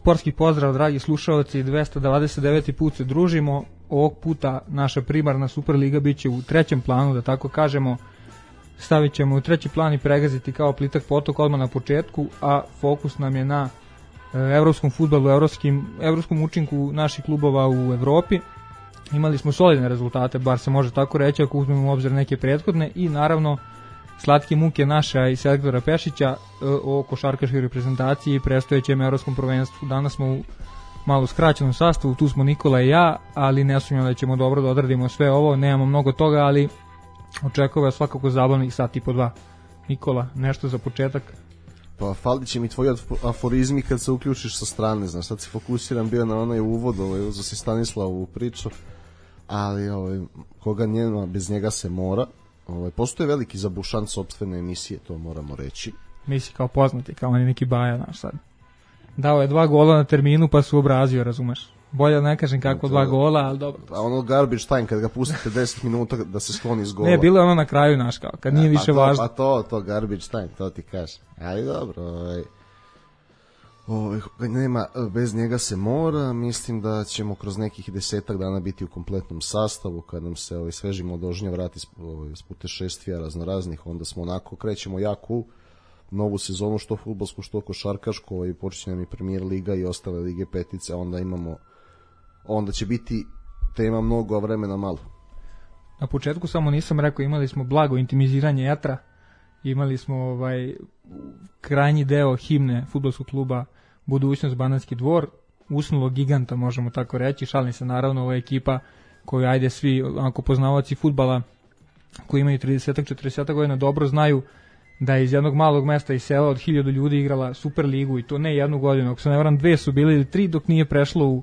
sportski pozdrav, dragi slušalci, 229. put se družimo. Ovog puta naša primarna Superliga bit će u trećem planu, da tako kažemo. Stavit ćemo u treći plan i pregaziti kao plitak potok odmah na početku, a fokus nam je na evropskom fudbalu, evropskom učinku naših klubova u Evropi. Imali smo solidne rezultate, bar se može tako reći ako uzmemo u obzir neke prethodne, i naravno slatke muke naša i selektora Pešića o košarkaškoj reprezentaciji i predstojećem evropskom prvenstvu. Danas smo u malo skraćenom sastavu, tu smo Nikola i ja, ali ne sumnjam da ćemo dobro da odradimo sve ovo, nemamo mnogo toga, ali očekuje svakako zabavnih sat i po dva. Nikola, nešto za početak? Pa falit će mi tvoji aforizmi kad se uključiš sa strane, znaš, sad si fokusiran bio na onaj uvod, uzeo si Stanislavu priču, ali koga njema, bez njega se mora. Postoje veliki zabušan sopstvene emisije, to moramo reći. Mi si kao poznati, kao oni neki Baja, znaš sad. Dao je 2 gola na terminu pa su obrazio, razumeš? Bolje ne kažem kako 2 gola, ali dobro. A ono garbage time, kad ga pustite 10 minuta da se skloni iz gola. Ne, bilo je ono na kraju, naš, kao, kad nije više važno. Pa to garbage time, to ti kažem. Ali dobro, nema, bez njega se mora. Mislim da ćemo kroz nekih 10 dana biti u kompletnom sastavu, kad nam se sveži mladožnja vrati s putešestvija raznoraznih, onda smo onako, krećemo jako u novu sezonu, što fudbalsku, što košarkašku, počinje nam i Premier Liga i ostale lige petice, onda će biti tema mnogo, a vremena malo. Na početku samo nisam rekao, imali smo blago intimiziranje etra, imali smo krajnji deo himne fudbalskog kluba Budućnost Banatski dvor, usnulog giganta, možemo tako reći. Šalim se, naravno, ova ekipa koju, ajde, svi onako poznavaoci fudbala koji imaju 30-40 godina dobro znaju da je iz jednog malog mesta i sela od 1000 ljudi igrala Superligu, i to ne jednu godinu, ako se ne varam 2 su bili ili 3 dok nije prešlo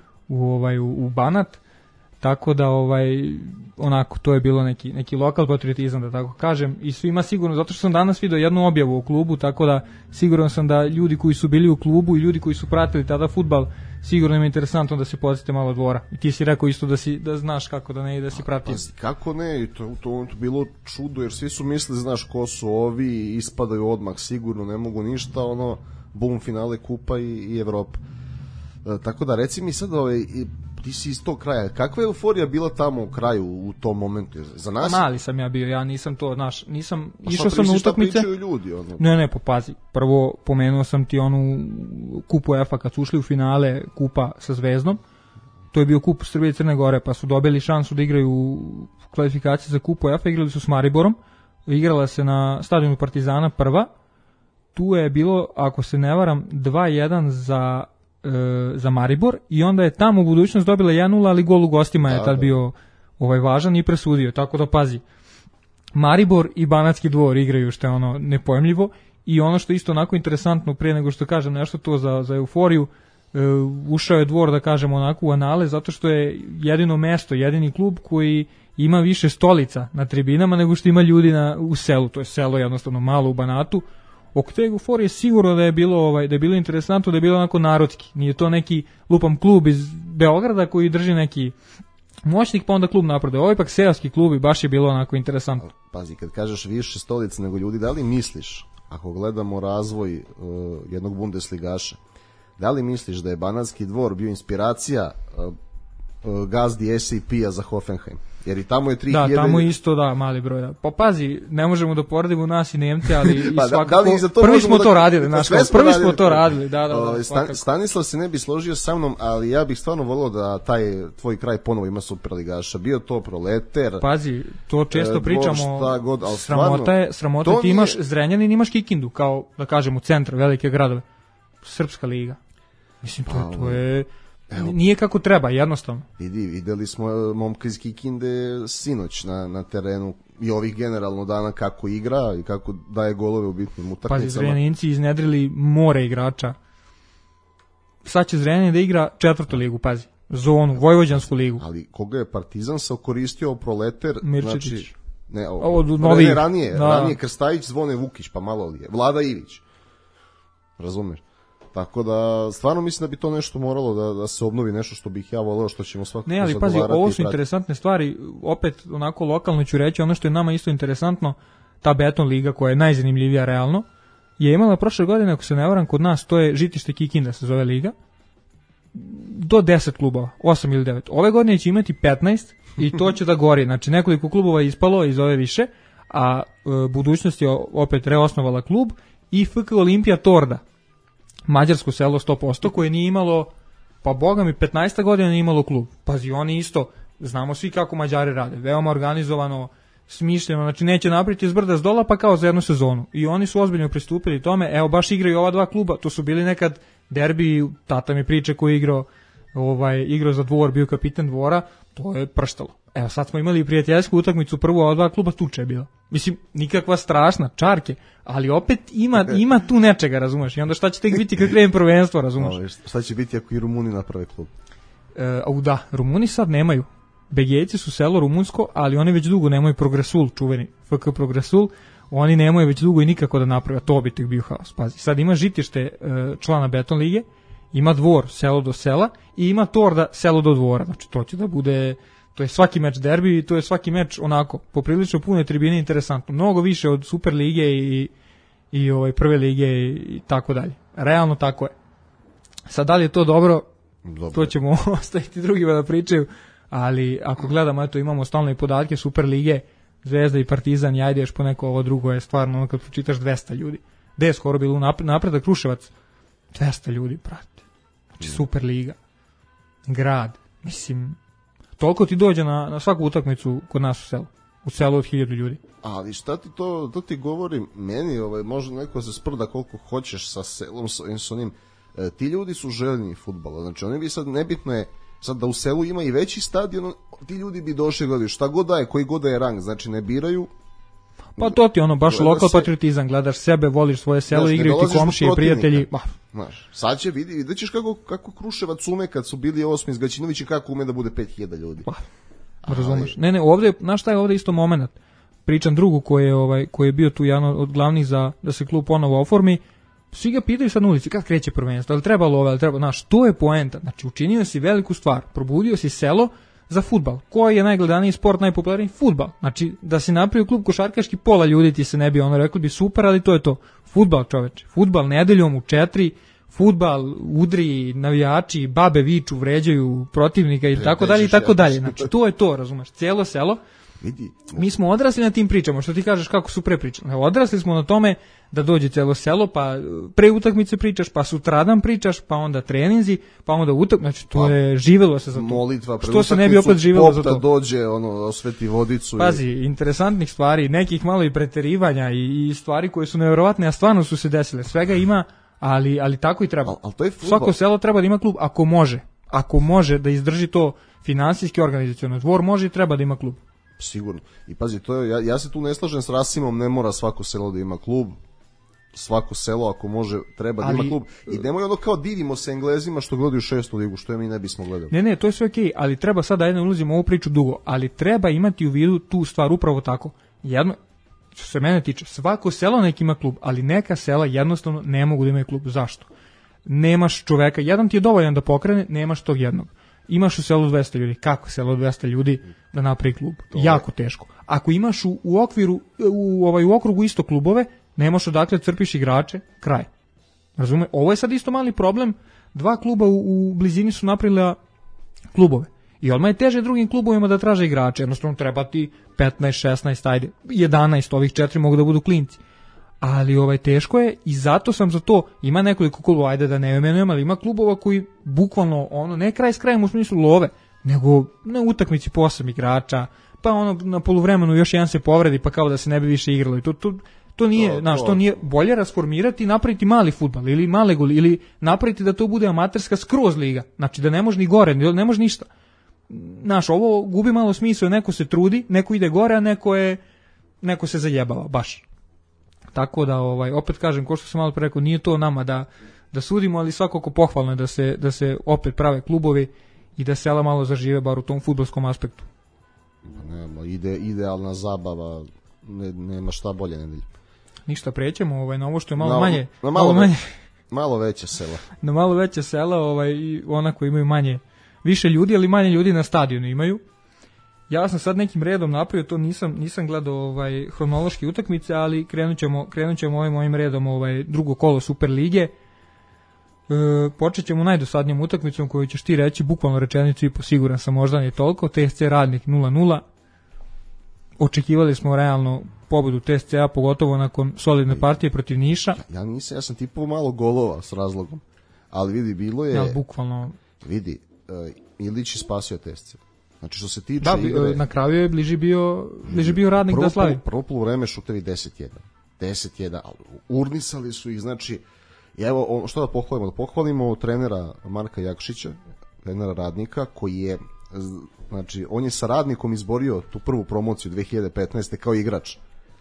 u Banat. Tako da onako to je bilo neki lokal patriotizam, da tako kažem, i svima sigurno, zato što sam danas vidio jednu objavu u klubu, tako da siguran sam da ljudi koji su bili u klubu i ljudi koji su pratili tada fudbal, sigurno im je interesantno da se podsjete malo dvora. I ti si rekao isto da znaš kako da ne i da si pratio. Kako ne, to bilo čudo, jer svi su mislili, znaš, ko su ovi, ispadaju odmah, sigurno ne mogu ništa, bum, finale kupa i Evropa. Tako da, reci mi sad, ti si iz tog kraja, kakva je euforija bila tamo u kraju u tom momentu? Za nas? Mali sam ja bio, ja nisam to, nisam, išao sam na utakmice. Šta pričaju ljudi? Ne, pazi, prvo pomenuo sam ti onu kupu UEFA kad su ušli u finale kupa sa Zvezdom, to je bio kup Srbije i Crne Gore, pa su dobili šansu da igraju u kvalifikaciji za kupu UEFA, igrali su s Mariborom, igrala se na stadionu Partizana prva, tu je bilo, ako se ne varam, 2-1 za Maribor, i onda je tamo u Budućnost dobila 1-0, ali gol u gostima je tad bio važan i presudio, tako da pazi, Maribor i Banatski dvor igraju, što je nepojmljivo. I ono što je isto onako interesantno, prije nego što kažem nešto to za euforiju, ušao je dvor, da kažemo, onako u anale, zato što je jedino mesto, jedini klub koji ima više stolica na tribinama nego što ima ljudi u selu. To je selo jednostavno malo u Banatu. Oko te euforije sigurno da je bilo interesantno, da je bilo onako narodski. Nije to neki lupam klub iz Beograda koji drži neki moćnik, pa onda klub naprode. Ovo je ipak seoski klub i baš je bilo onako interesantno. Pazi, kad kažeš više stolica nego ljudi, da li misliš, ako gledamo razvoj jednog Bundesligaša, da li misliš da je Banatski dvor bio inspiracija gazdi SAP-a za Hoffenheim? Jer i tamo je 3000... Da, tamo isto, da, mali broj. Da. Pa pazi, ne možemo da poredimo nas i Nemce, ali i svakako... Prvi smo to radili, prvi smo to radili. Stanislav se ne bi složio sa mnom, ali ja bih stvarno volio da taj tvoj kraj ponovo ima Superligaša. Bio to Proleter... Pazi, to često pričamo, sramota ti imaš Zrenjanin, imaš Kikindu, kao, da kažem, u centru velike gradove. Srpska liga. Mislim, to je... Nije kako treba, jednostavno. Videli smo momka iz Kikinde sinoć na terenu i ovih generalno dana kako igra i kako daje golove u bitnim utakmicama. Pazi, Zrenjaninci iznedrili more igrača. Sad će Zrenjanin da igra 4. ligu, pazi. Zonu, Vojvođansku ligu. Ali koga je Partizan se koristio Proleter? Mirčetić. Znači, ranije Krstajić, Zvone Vukić, pa malo li je. Vlada Ivić. Razumeš? Tako da, stvarno mislim da bi to nešto moralo da se obnovi, nešto što bih ja voleo, što ćemo svakako zagovarati. Ne, ali pazi, ovo su interesantne stvari, opet onako lokalno ću reći, ono što je nama isto interesantno, ta Beton liga koja je najzanimljivija realno, je imala prošle godine, ako se ne varam, kod nas, to je Žitište Kikinda se zove liga, do 10 klubova, 8 ili 9. Ove godine će imati 15 i to će da gori. Znači nekoliko klubova je ispalo iz ove više, a budućnost je opet reosnovala klub i FK Olimpija Torda, mađarsko selo 100%, koje nije imalo, pa boga mi 15 godina nije imalo klub. Pazi, oni isto, znamo svi kako Mađari rade, veoma organizovano, smišljeno, znači neće napraviti iz brda s dola pa kao za jednu sezonu. I oni su ozbiljno pristupili tome, evo baš igraju ova dva kluba, to su bili nekad derbi, tata mi priče koji je igrao za Dvor, bio kapitan Dvora, to je prštalo. Evo sad smo imali prijateljsku utakmicu, prvo ova dva kluba tuče je bila. Mislim, nikakva strašna, čarke, ali opet ima tu nečega, razumeš? I onda šta će tek biti kad krene prvenstvo, razumeš? Šta će biti ako i Rumuni naprave klub? Da, Rumuni sad nemaju. Begejci su selo rumunsko, ali oni već dugo nemaju Progresul, čuveni FK Progresul, oni nemaju već dugo i nikako da naprave, to bi tek bio haos. Pazi, sad ima Žitište člana Beton lige, ima Dvor, selo do sela, i ima Torda, selo do Dvora. Znači to će da bude, to je svaki meč derbi, to je svaki meč onako, poprilično pune tribine, interesantno. Mnogo više od Super lige i prve lige i tako dalje. Realno tako je. Sad da li je to dobro, to ćemo ostaviti drugima da pričaju, ali ako gledamo, eto imamo stalno i podatke Super lige, Zvezda i Partizan, i ajde još po neko ovo drugo je stvarno, ono kad pročitaš 200 ljudi. Gde je skoro bilo Napredak Kruševac? 200 ljudi prate. Znači Super liga. Grad. Mislim, toliko ti dođe na svaku utakmicu kod nas u selu. U selu od 1000 ljudi. Ali šta ti to ti govorim, meni može neko se sprda koliko hoćeš sa selom, s onim, ti ljudi su željni fudbala, znači oni bi sad, nebitno je sad da u selu ima i veći stadion, ti ljudi bi došli gledaju šta god da je, koji god da je rang, znači ne biraju. Pa to ti baš lokal patriotizam, gledaš sebe, voliš svoje selo, igraju ti komšije, prijatelji. Znaš, sad će vidjet ćeš kako Kruševac ume kad su bili 8 iz Gaćinović i kako ume da bude 5000 ljudi. Razumeš. Ne, ovdje, znaš šta je ovdje isto moment. Pričam drugu koji je bio tu jedan od glavnih da se klub ponovo oformi. Svi ga pitaju sad na ulici, kad kreće prvenstvo, ali treba love, ali treba, znaš, to je poenta. Znači, učinio si veliku stvar, probudio si selo za fudbal. Koji je najgledaniji sport, najpopularniji? Fudbal. Znači, da si napravio klub košarkaški, pola ljudi ti se ne bi rekli bi super, ali to je to. Fudbal, čoveče. Fudbal nedeljom u 4, fudbal, udri, navijači, babe viču, vređaju protivnika i tako dalje i tako dalje. Znači, to je to, razumeš, cijelo selo. Mi smo odrasli na tim pričama, što ti kažeš kako su pre pričali. Odrasli smo na tome da dođe celo selo, pa pre utakmice pričaš, pa sutradan pričaš, pa onda treninzi, pa onda znači to je živelo se za to. Molitva pre što se ne bi opet živelo za to. Dođe, osveti vodicu. Pazi, interesantnih stvari, nekih malo i preterivanja i stvari koje su nevjerovatne, a stvarno su se desile. Svega ima, ali tako i treba. Ali to je svako selo treba da ima klub ako može da izdrži to finansijski, organizaciono. Dvor može i treba da ima klub. Sigurno. I pazi, to je, ja se tu ne slažem s Rasimom, ne mora svako selo da ima klub. Svako selo ako može treba da ima klub. I nemoj kao divimo se Englezima što gledaju 6. ligu, što je mi ne bismo gledali. Ne, to je sve okej, ali treba sad da ulazimo u ovu priču dugo, ali treba imati u vidu tu stvar upravo tako. Jedno, što se mene tiče, svako selo neki ima klub, ali neka sela jednostavno ne mogu da imaju klub. Zašto? Nemaš čoveka, jedan ti je dovoljan da pokrene, nemaš tog jednog. Imaš u selu 200 ljudi. Kako selo 200 ljudi da napravi klub? Jako teško. Ako imaš u okviru, u okrugu isto klubove, nemaš odakle crpiš igrače, kraj. Razume? Ovo je sad isto mali problem. 2 kluba u blizini su napravila klubove. I odmah je teže drugim klubovima da traže igrače. Jednostavno treba ti 15, 16, ajde, 11, ovih 4 mogu da budu klinci. Ali teško je i zato sam za to, ima nekoliko klubova, ajde da ne imenujem, ali ima klubova koji bukvalno, ne kraj s krajem u smislu love, nego na utakmici po 8 igrača, pa na poluvremenu još jedan se povredi, pa kao da se ne bi više igralo. I to nije, to nije bolje rasformirati i napraviti mali fudbal ili male goli, ili napraviti da to bude amaterska skroz liga, znači da ne može ni gore, ne može ništa. Znaš, ovo gubi malo smisla, neko se trudi, neko ide gore, a neko se zajebava, baš. Tako da, opet kažem, ko što sam malo pre rekao, nije to nama da sudimo, ali svakako pohvalno je da se opet prave klubovi i da sela malo zažive, bar u tom fudbalskom aspektu. Nema, idealna zabava, nema šta bolje nedelje. Ništa, prećemo na ovo što je malo manje. Malo veće sela. Na malo veće sela, i onako imaju više ljudi, ali manje ljudi na stadionu imaju. Ja sam sad nekim redom napravio, to nisam gledao hronološki utakmice, ali krenut ćemo ovim redom drugo kolo Super lige. Počet ćemo najdosadnijom utakmicom koju ćeš ti reći, bukvalno rečenicu i po, siguran sam, možda ne toliko. TSC Radnik 0-0. Očekivali smo realno pobedu TSC-a, pogotovo nakon solidne partije protiv Niša. Ja sam tipao malo golova s razlogom, ali vidi, bilo je... Bukvalno... Vidi, Ilić je spasio TSC. Znači što se tiče igre... Na kraju je bliži bio Radnik da slavi. Prvo poluvreme šutevi 10-1. 10-1, ali urnisali su ih, znači... Evo, što da pohvalimo? Da pohvalimo trenera Marka Jakšića, trenera Radnika, koji je, znači, on je sa Radnikom izborio tu prvu promociju 2015. kao igrač.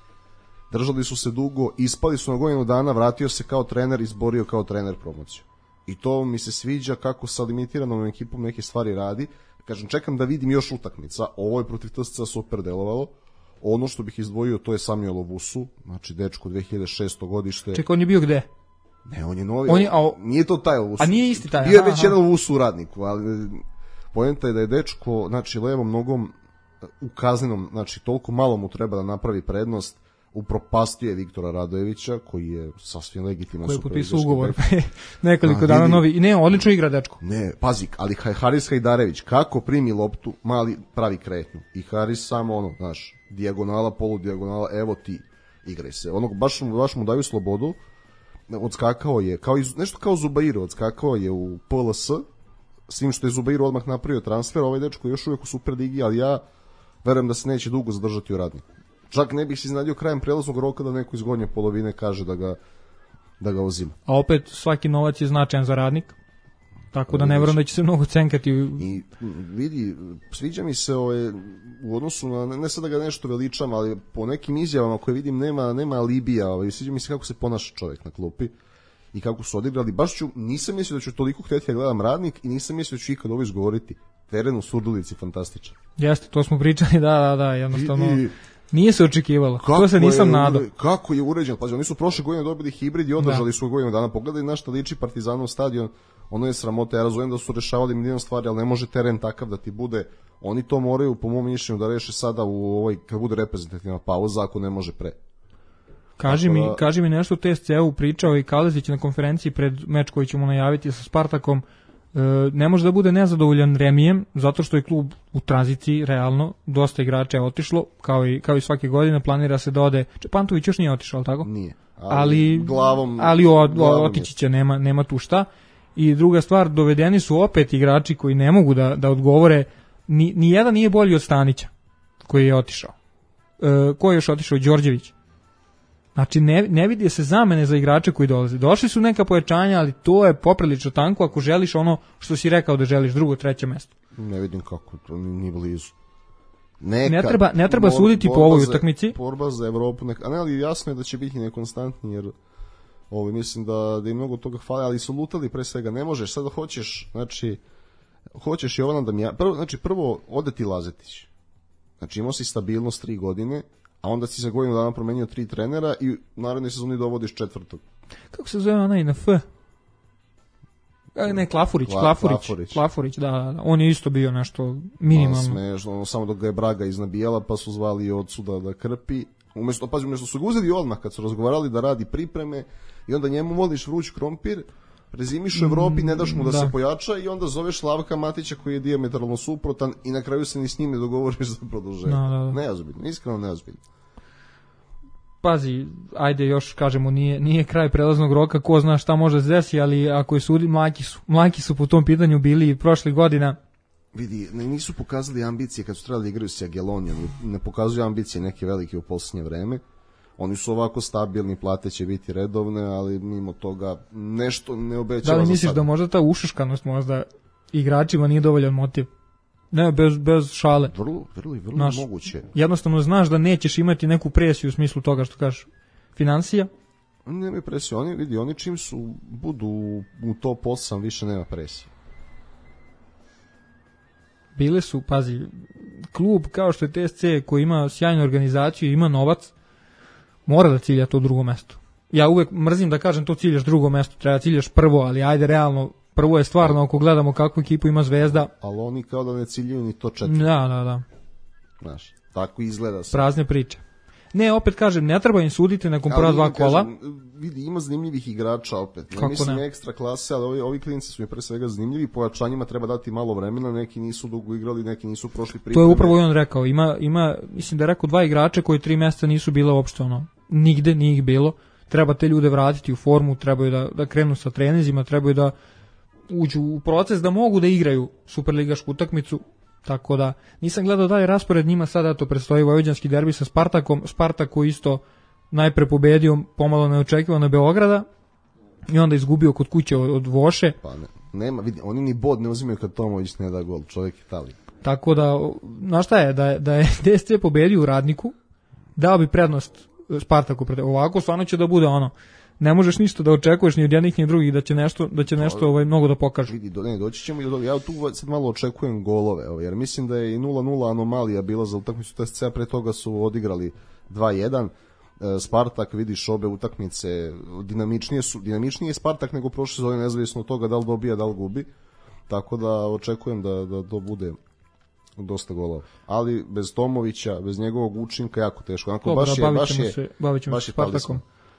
Držali su se dugo, ispali su na godinu dana, vratio se kao trener, izborio kao trener promociju. I to mi se sviđa kako sa limitiranom ekipom neke stvari radi. Kažem, čekam da vidim još utakmica. Ovo je protiv TSC super delovalo. Ono što bih izdvojio, to je Samuel Ovusu, znači dečko 2006. godište. Čekaj, on je bio gde? Ne, on je novi. Nije to taj Ovusu. A nije isti taj. Bio je već jedan Ovusu u Radniku, ali poenta je da je dečko, znači levom nogom u kaznenom, znači toliko malo mu treba da napravi prednost, upropastio je Viktora Radojevića, koji je sasvim legitiman super. Koji je potpisao ugovor nekoliko dana novi. I ne, odlično igra dečko. Ne, pazi, ali Haris Hajdarević, kako primi loptu, mali pravi kretnju. I Haris samo ono, znaš, dijagonala, poludijagonala, evo ti, igraj se. Ono, baš mu daju slobodu. Odskakao je, nešto kao Zubairu, odskakao je u PLS, s tim što je Zubairu odmah napravio transfer, ovaj dečko je još uvijek u Superligi, ali ja verujem da se neće dugo zadržati u Radniku. Čak ne bih se iznenadio krajem prelaznog roka da neko iz gornje polovine kaže da ga uzima. A opet svaki novac je značajan za Radnik, tako da ne verujem da će se mnogo cenkati. I vidi, sviđa mi se u odnosu na, ne sad da ga nešto veličam, ali po nekim izjavama koje vidim nema alibija, sviđa mi se kako se ponaša čovjek na klupi i kako su odigrali. Nisam mislio da ću toliko htjeti da gledam Radnik i nisam mislio da ću ikad ovo izgovoriti. Teren u Surdulici fantastičan. Jeste, to smo pričali, da, jednostavno nije se očekivalo. To se nisam nadao. Kako je uređen? Pazi, oni su prošle godine dobili hibrid i održali su godinu dana. Pogledaj na šta liči Partizanov stadion. Ono je sramota, ja razumijem da su rešavali milion stvari, ali ne može teren takav da ti bude. Oni to moraju, po mom mišljenju, da reše sada kad bude reprezentativna pauza, ako ne može pre. Kaži mi nešto o TSC-u pričao i Kalezić na konferenciji pred meč koji ćemo najaviti sa Spartakom. Ne može da bude nezadovoljan remijem, zato što je klub u tranziciji, realno, dosta igrača je otišlo, kao i svake godine, planira se da ode. Pantović još nije otišao, ali tako? Nije. Ali otići će, nema tu šta. I druga stvar, dovedeni su opet igrači koji ne mogu da odgovore, ni jedan nije bolji od Stanića, koji je otišao. Ko je još otišao? Đorđević. Znači, ne vidi se zamene za igrače koji dolaze. Došli su neka pojačanja, ali to je poprilično tanko ako želiš ono što si rekao da želiš, drugo, treće mesto. Ne vidim kako, to ni blizu. Ne treba suditi po ovoj utakmici. Borba za Evropu, ali jasno je da će biti nekonstantni, jer mislim da im mnogo toga fali, ali su lutali pre svega. Ne možeš, sada hoćeš Jovana Damjanovića, prvo ode ti Lazetić. Znači imao si stabilnost 3 godine, a onda si za godinu dana promenio 3 trenera i u narednoj sezoni dovodiš 4. Kako se zove onaj na F? Ne, Klafurić, da. On je isto bio nešto minimalno. Smešno, samo dok ga je Braga iznabijala, pa su zvali odsuda da krpi. Umjesto su ga uzeli odmah kad su razgovarali da radi pripreme i onda njemu voliš vruć krompir, prezimiš u Evropi, ne daš mu da se pojača i onda zoveš Slavka Matića koji je dijametralno suprotan i na kraju se ni s njim ne dogovoriš za produženje. Neozbiljno, iskreno neozbiljno. Pazi, ajde još kažemo, nije kraj prelaznog roka, ko zna šta može se desiti, ali ako je sudi, mlaki su po tom pitanju bili prošlih godina. Vidi, nisu pokazali ambicije kad su trebali da igraju s Jagelonijom, ne pokazuju ambicije neke velike u posljednje vreme. Oni su ovako stabilni, plate će biti redovne, ali mimo toga nešto ne obećava. Da li misliš da možda ta ušuškanost možda igračima nije dovoljan motiv? Ne, bez šale. Vrlo moguće. Jednostavno znaš da nećeš imati neku presiju u smislu toga što kažeš financija. Oni nemaju presiju, oni čim budu u top 8 više nema presije. Bile su, pazi, klub kao što je TSC koji ima sjajnu organizaciju i ima novac, mora da cilja to drugo mesto. Ja uvek mrzim da kažem to ciljaš drugo mesto, treba ciljaš prvo, ali ajde realno, prvo je stvarno ako gledamo kakvu ekipu ima Zvezda. Ali oni kao da ne ciljaju ni to 4. Da. Znaš, tako izgleda. Prazne priče. Ne, opet kažem, ne treba im suditi nakon prva 2 kola. Vidi, ima zanimljivih igrača opet. Ne Kako mislim ne? Ekstra klase, ali ovi klinci su mi pre svega zanimljivi, pojačanjima treba dati malo vremena, neki nisu dugo igrali, neki nisu prošli pripreme. To je upravo i on rekao, ima mislim da je rekao 2 igrača koji 3 mjeseca nisu bila uopšte nigde nije ih bilo. Treba te ljude vratiti u formu, trebaju da krenu sa treninzima, trebaju da uđu u proces da mogu da igraju superligašku utakmicu. Tako da nisam gledao dalje raspored, njima sada eto predstoji vojvođanski derbi sa Spartakom, Spartak koji isto najpre pobedio pomalo neočekivano Beograda i onda izgubio kod kuće od Voše. Pa nema, vidi, oni ni bod ne uzimaju kad Tomović ne da gol, čovjek Italije. Tako da, znaš šta je, da je DSC pobedio u Radniku, dao bi prednost Spartaku, ovako stvarno će da bude ne možeš ništa da očekuješ ni od jednih ni od drugih da će nešto mnogo da pokažu. Vidi, doći ćemo i do toga. Ja tu sad malo očekujem golove, jer mislim da je i 0-0 anomalija bila za utakmicu TSC-a, pre toga su odigrali 2-1. Spartak, vidiš, obe utakmice dinamičnije je Spartak nego prošle sezone, nezavisno od toga da li dobija, da li gubi. Tako da očekujem da to bude dosta golova. Ali bez Tomovića, bez njegovog učinka jako teško. Onako, bavit ćemo se Spartakom.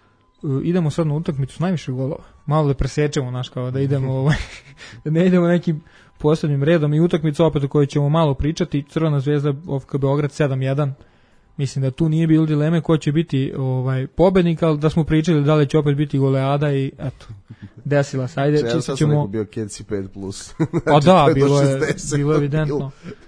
Idemo sad na utakmicu s najviše golova. Malo da presečemo, kao da idemo da ne idemo nekim poslednjim redom i utakmicu opet o kojoj ćemo malo pričati. Crvena zvezda OFK Beograd 7-1. Mislim da tu nije bilo dileme ko će biti pobednik, ali da smo pričali da li će opet biti goleada i eto, desila se. Ajde, čisto ćemo... Sad bio Keci 5+. Pa da, bilo evidentno.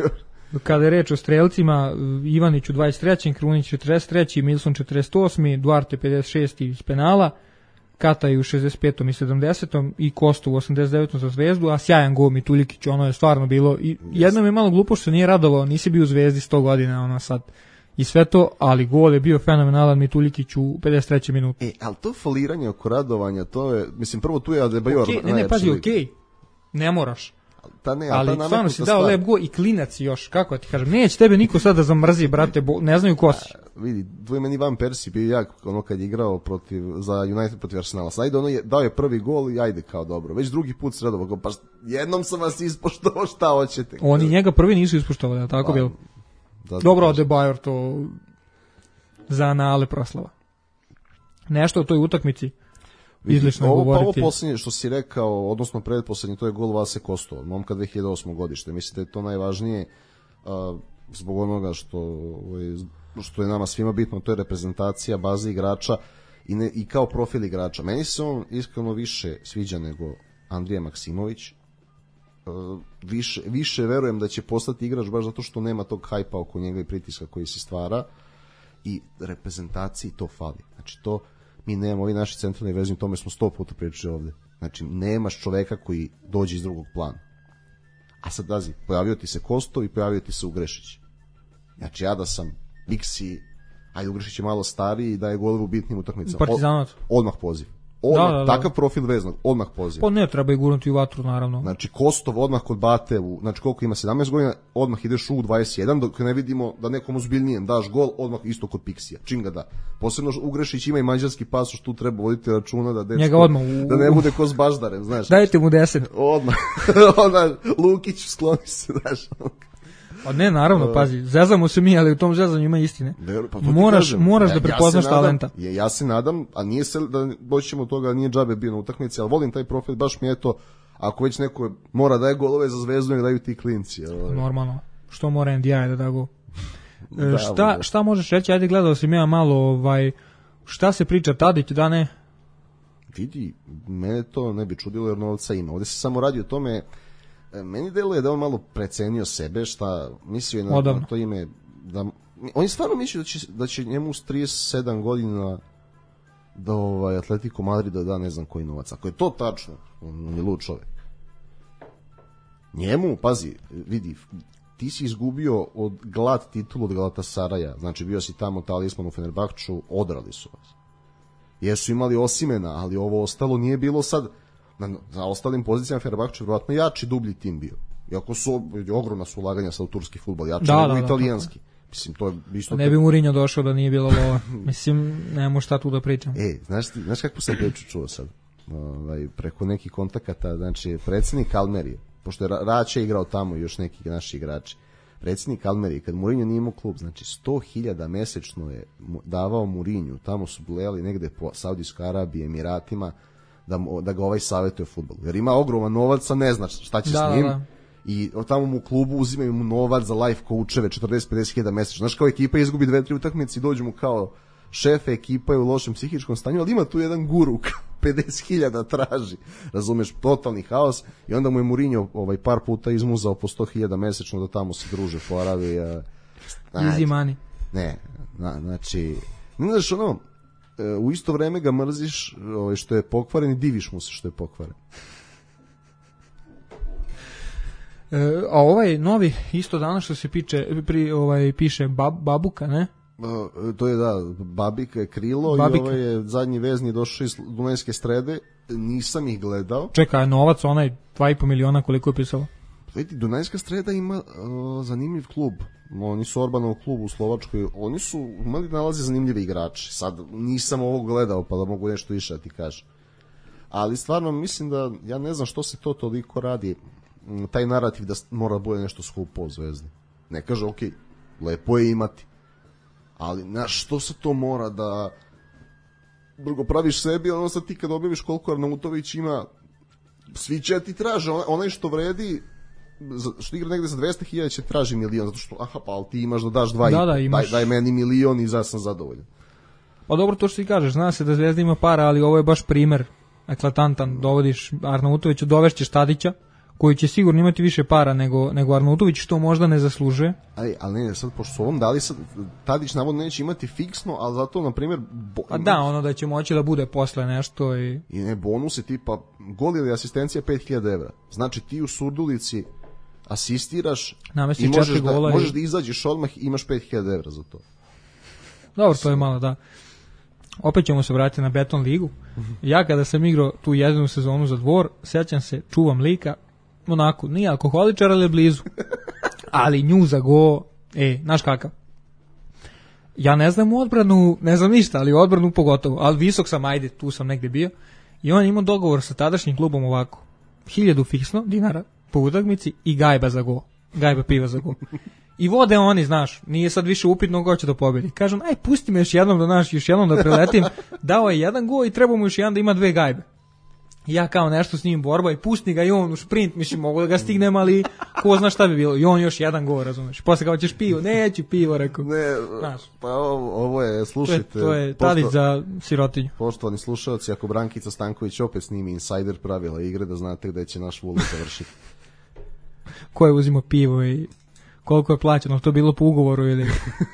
Kada je reč o strelcima, Ivanić u 23. Krunić 43. Milson 48. Duarte 56. iz penala, Kataj u 65. i 70. i Kostu u 89. za Zvezdu, a sjajan gol Mituljikić, je stvarno bilo. I jedno mi je malo glupo što nije radovao, nisi bio u Zvezdi 100 godina, sad. I sve to, ali gol je bio fenomenalan Mituljikić u 53. minutu. Ali to faliranje oko radovanja, to je, mislim, prvo tu je Adebayor. Ne, pazi, okej, ne moraš. Ali stvarno si dao lep gol i klinac još, kako ti kažem, neće tebe niko sad da zamrzi, brate, ne znaju ko si. Vidi, dvojmeni Van Persie bio jak kad je igrao za United protiv Arsenala. Sad dao je prvi gol i ajde kao dobro. Već drugi put sredovao, pa jednom sam vas ispoštovao, šta hoćete. Oni njega prvi nisu ispoštovali, tako bilo. Dobro, Adebayor to za anale proslava. Nešto o toj utakmici izlično govoriti. Ovo posljednje što si rekao, odnosno predposlednje, to je gol Vase Kostova, momka 2008. godište. Mislim da je to najvažnije zbog onoga što je nama svima bitno, to je reprezentacija, baza igrača i kao profil igrača. Meni se on iskreno više sviđa nego Andrija Maksimović. Više verujem da će postati igrač baš zato što nema tog hajpa oko njega i pritiska koji se stvara i reprezentaciji to fali. Znači to mi nemamo, ovi naši centralni vezni, tome smo 100 puta pričali ovde. Znači nemaš čoveka koji dođe iz drugog plana. A sad dazi, pojavio ti se Kostov i pojavio ti se Ugrešić. Znači ja da sam Biksi, ajde Ugrešić je malo stariji i daje golove u bitnim utakmicama. Partizanat. Odmah poziv. Takav profil veznog, odmah poziv. Pa ne, treba i gurnuti u vatru, naravno. Znači, Kostov odmah kod Bate, znači koliko ima 17 godina, odmah ideš u 21, dok ne vidimo da nekom ozbiljnijem daš gol, odmah isto kod Piksija. Čim ga da. Posebno Ugrešić ima i mađarski pasoš, tu treba voditi računa da da ne bude ko s baždarem, znaš. Dajte mu 10. Odmah. Lukić, skloni se, znaš. Pa ne, naravno, pazi, zezamo se mi, ali u tom zezanju ima istine. Pa moraš da prepoznaš talenta. Ja se nadam, a nije se da doći ćemo od toga, nije džabe bio na utakmici, ali volim taj profil, baš mi je to, ako već neko mora daje golove za Zvezdu, ne daju ti klinci. Normalno, što mora NDI da da go. Šta možeš reći, ajde gledao sam ja malo, šta se priča Tadić, da ne? Vidi, mene to ne bi čudilo jer novca ima. Ovde se samo radi o tome. Meni deluje da on malo precenio sebe, šta mislio je na to ime, on je stvarno mislio da će njemu s 37 godina da Atletico Madrida da ne znam koji novac. Ako je to tačno, on je lud čovjek. Njemu, pazi, vidi, ti si izgubio od glad titulu od Galatasaraja, znači bio si tamo talisman u Fenerbahču, odrali su vas. Jesu imali Osimena, ali ovo ostalo nije bilo sad. Na ostalim pozicijama Fenerbahče vjerojatno jači, dublji tim bio. Iako su ogromna su ulaganja sa u turski fudbal, jači nego italijanski. Mislim, to je isto. Ne bi Mourinho došao da nije bilo lova. Mislim, nemamo šta tu da pričam. Znaš kako sam priču čuo sad? Preko nekih kontakata, znači predsjednik Almerije, pošto je Rače igrao tamo i još neki naši igrači. predsjednik Almerije, kad Mourinho nije imao klub, znači 100.000 mesečno je davao Mourinho, tamo su blejali negde po Saudijskoj Arabiji, Emiratima, da ga ovaj savjetuje fudbalu. Jer ima ogroman novac, a ne zna šta će s njim. Da. I tamo mu u klubu uzimaju mu novac za life coacheve, 40-50.000 mesečno. Znaš, kao ekipa izgubi 2-3 utakmice i dođu mu kao šefe, ekipa je u lošem psihičkom stanju, ali ima tu jedan guru, 50.000 traži, razumeš, totalni haos, i onda mu je Mourinho par puta izmuzao po 100.000 mesečno da tamo se druže po Arabiji. Easy money. Ne, znači, znaš, ono, u isto vreme ga mrziš što je pokvaren i diviš mu se što je pokvaren. A ovaj novi, isto danas što se piše Babuka, ne? To je Babika je krilo. Babika. I ovaj je zadnji vezni došao iz Dunajske Strede, nisam ih gledao. Čekaj, novac onaj 2,5 miliona koliko je pisalo? Vidite, Dunajska Streda ima zanimljiv klub. Oni su Orbanov klub u Slovačkoj, oni su imali nalaze zanimljive igrače. Sad nisam ovo gledao pa da mogu nešto više da ti kažem. Ali stvarno mislim da, ja ne znam što se to toliko radi, taj narativ da mora bude nešto skupo o Zvezdi. Ne kaže, ok, lepo je imati, ali znaš što se to mora da drugo praviš sebi, ono sad ti kad objaviš koliko Arnautović ima, svi će ti traže, onaj što vredi, što igra negde za 200.000 će traži milion, zato što, pa ali ti imaš da daš 2,5, daj meni milion i sam zadovoljan. Pa dobro, to što ti kažeš, zna se da Zvezda ima para, ali ovo je baš primer eklatantan, dovodiš Arnautovića, dovešćeš Tadića, koji će sigurno imati više para nego Arnautović, što možda ne zaslužuje. Ali ne, sad, pošto su ovom dali sad, Tadić navodno neće imati fiksno, ali zato, na primjer... A da, ono da će moći da bude posle nešto i... I ne, bonuse tipa, gol ili asistencija 5.000 evra. Znači ti u Surdulici asistiraš i možeš da izađeš odmah i imaš 5.000 evra za to. Dobro, to je malo, da. Opet ćemo se vratiti na Beton ligu. Ja kada sam igrao tu jedinu sezonu za Dvor, sećam se, čuvam lika, onako, nije alkoholičar, ali je blizu. Ali nju za go, znaš kakav. Ja ne znam u odbranu, ne znam ništa, ali u odbranu pogotovo. Ali visok sam, ajde, tu sam negde bio. I on imao dogovor sa tadašnjim klubom ovako. 1.000 fiksno dinara po utakmici i gajba za go. Gajba piva za go. I vode oni, znaš, nije sad više upitno ko će da pobedi. Kažem, pusti me još jednom da preletim. Dao je jedan go i treba mu još jedan da ima 2 gajbe. Ja kao nešto s njim borba i pusti ga i on u sprint, mislim, mogu da ga stignem, ali ko zna šta bi bilo. I on još jedan go, razumeš. Posle kao ćeš pivo, neću pivo, rekao. Ne, znaš. Pa ovo je, slušajte. To je Tadić za sirotinju. Poštovani slušalci, ako Brankica Stanković opet snimi insider pravila igre, da znate gde će naš Vulin završiti. Ko je uzimo pivo i koliko je plaćeno, to bilo po ugovoru ili...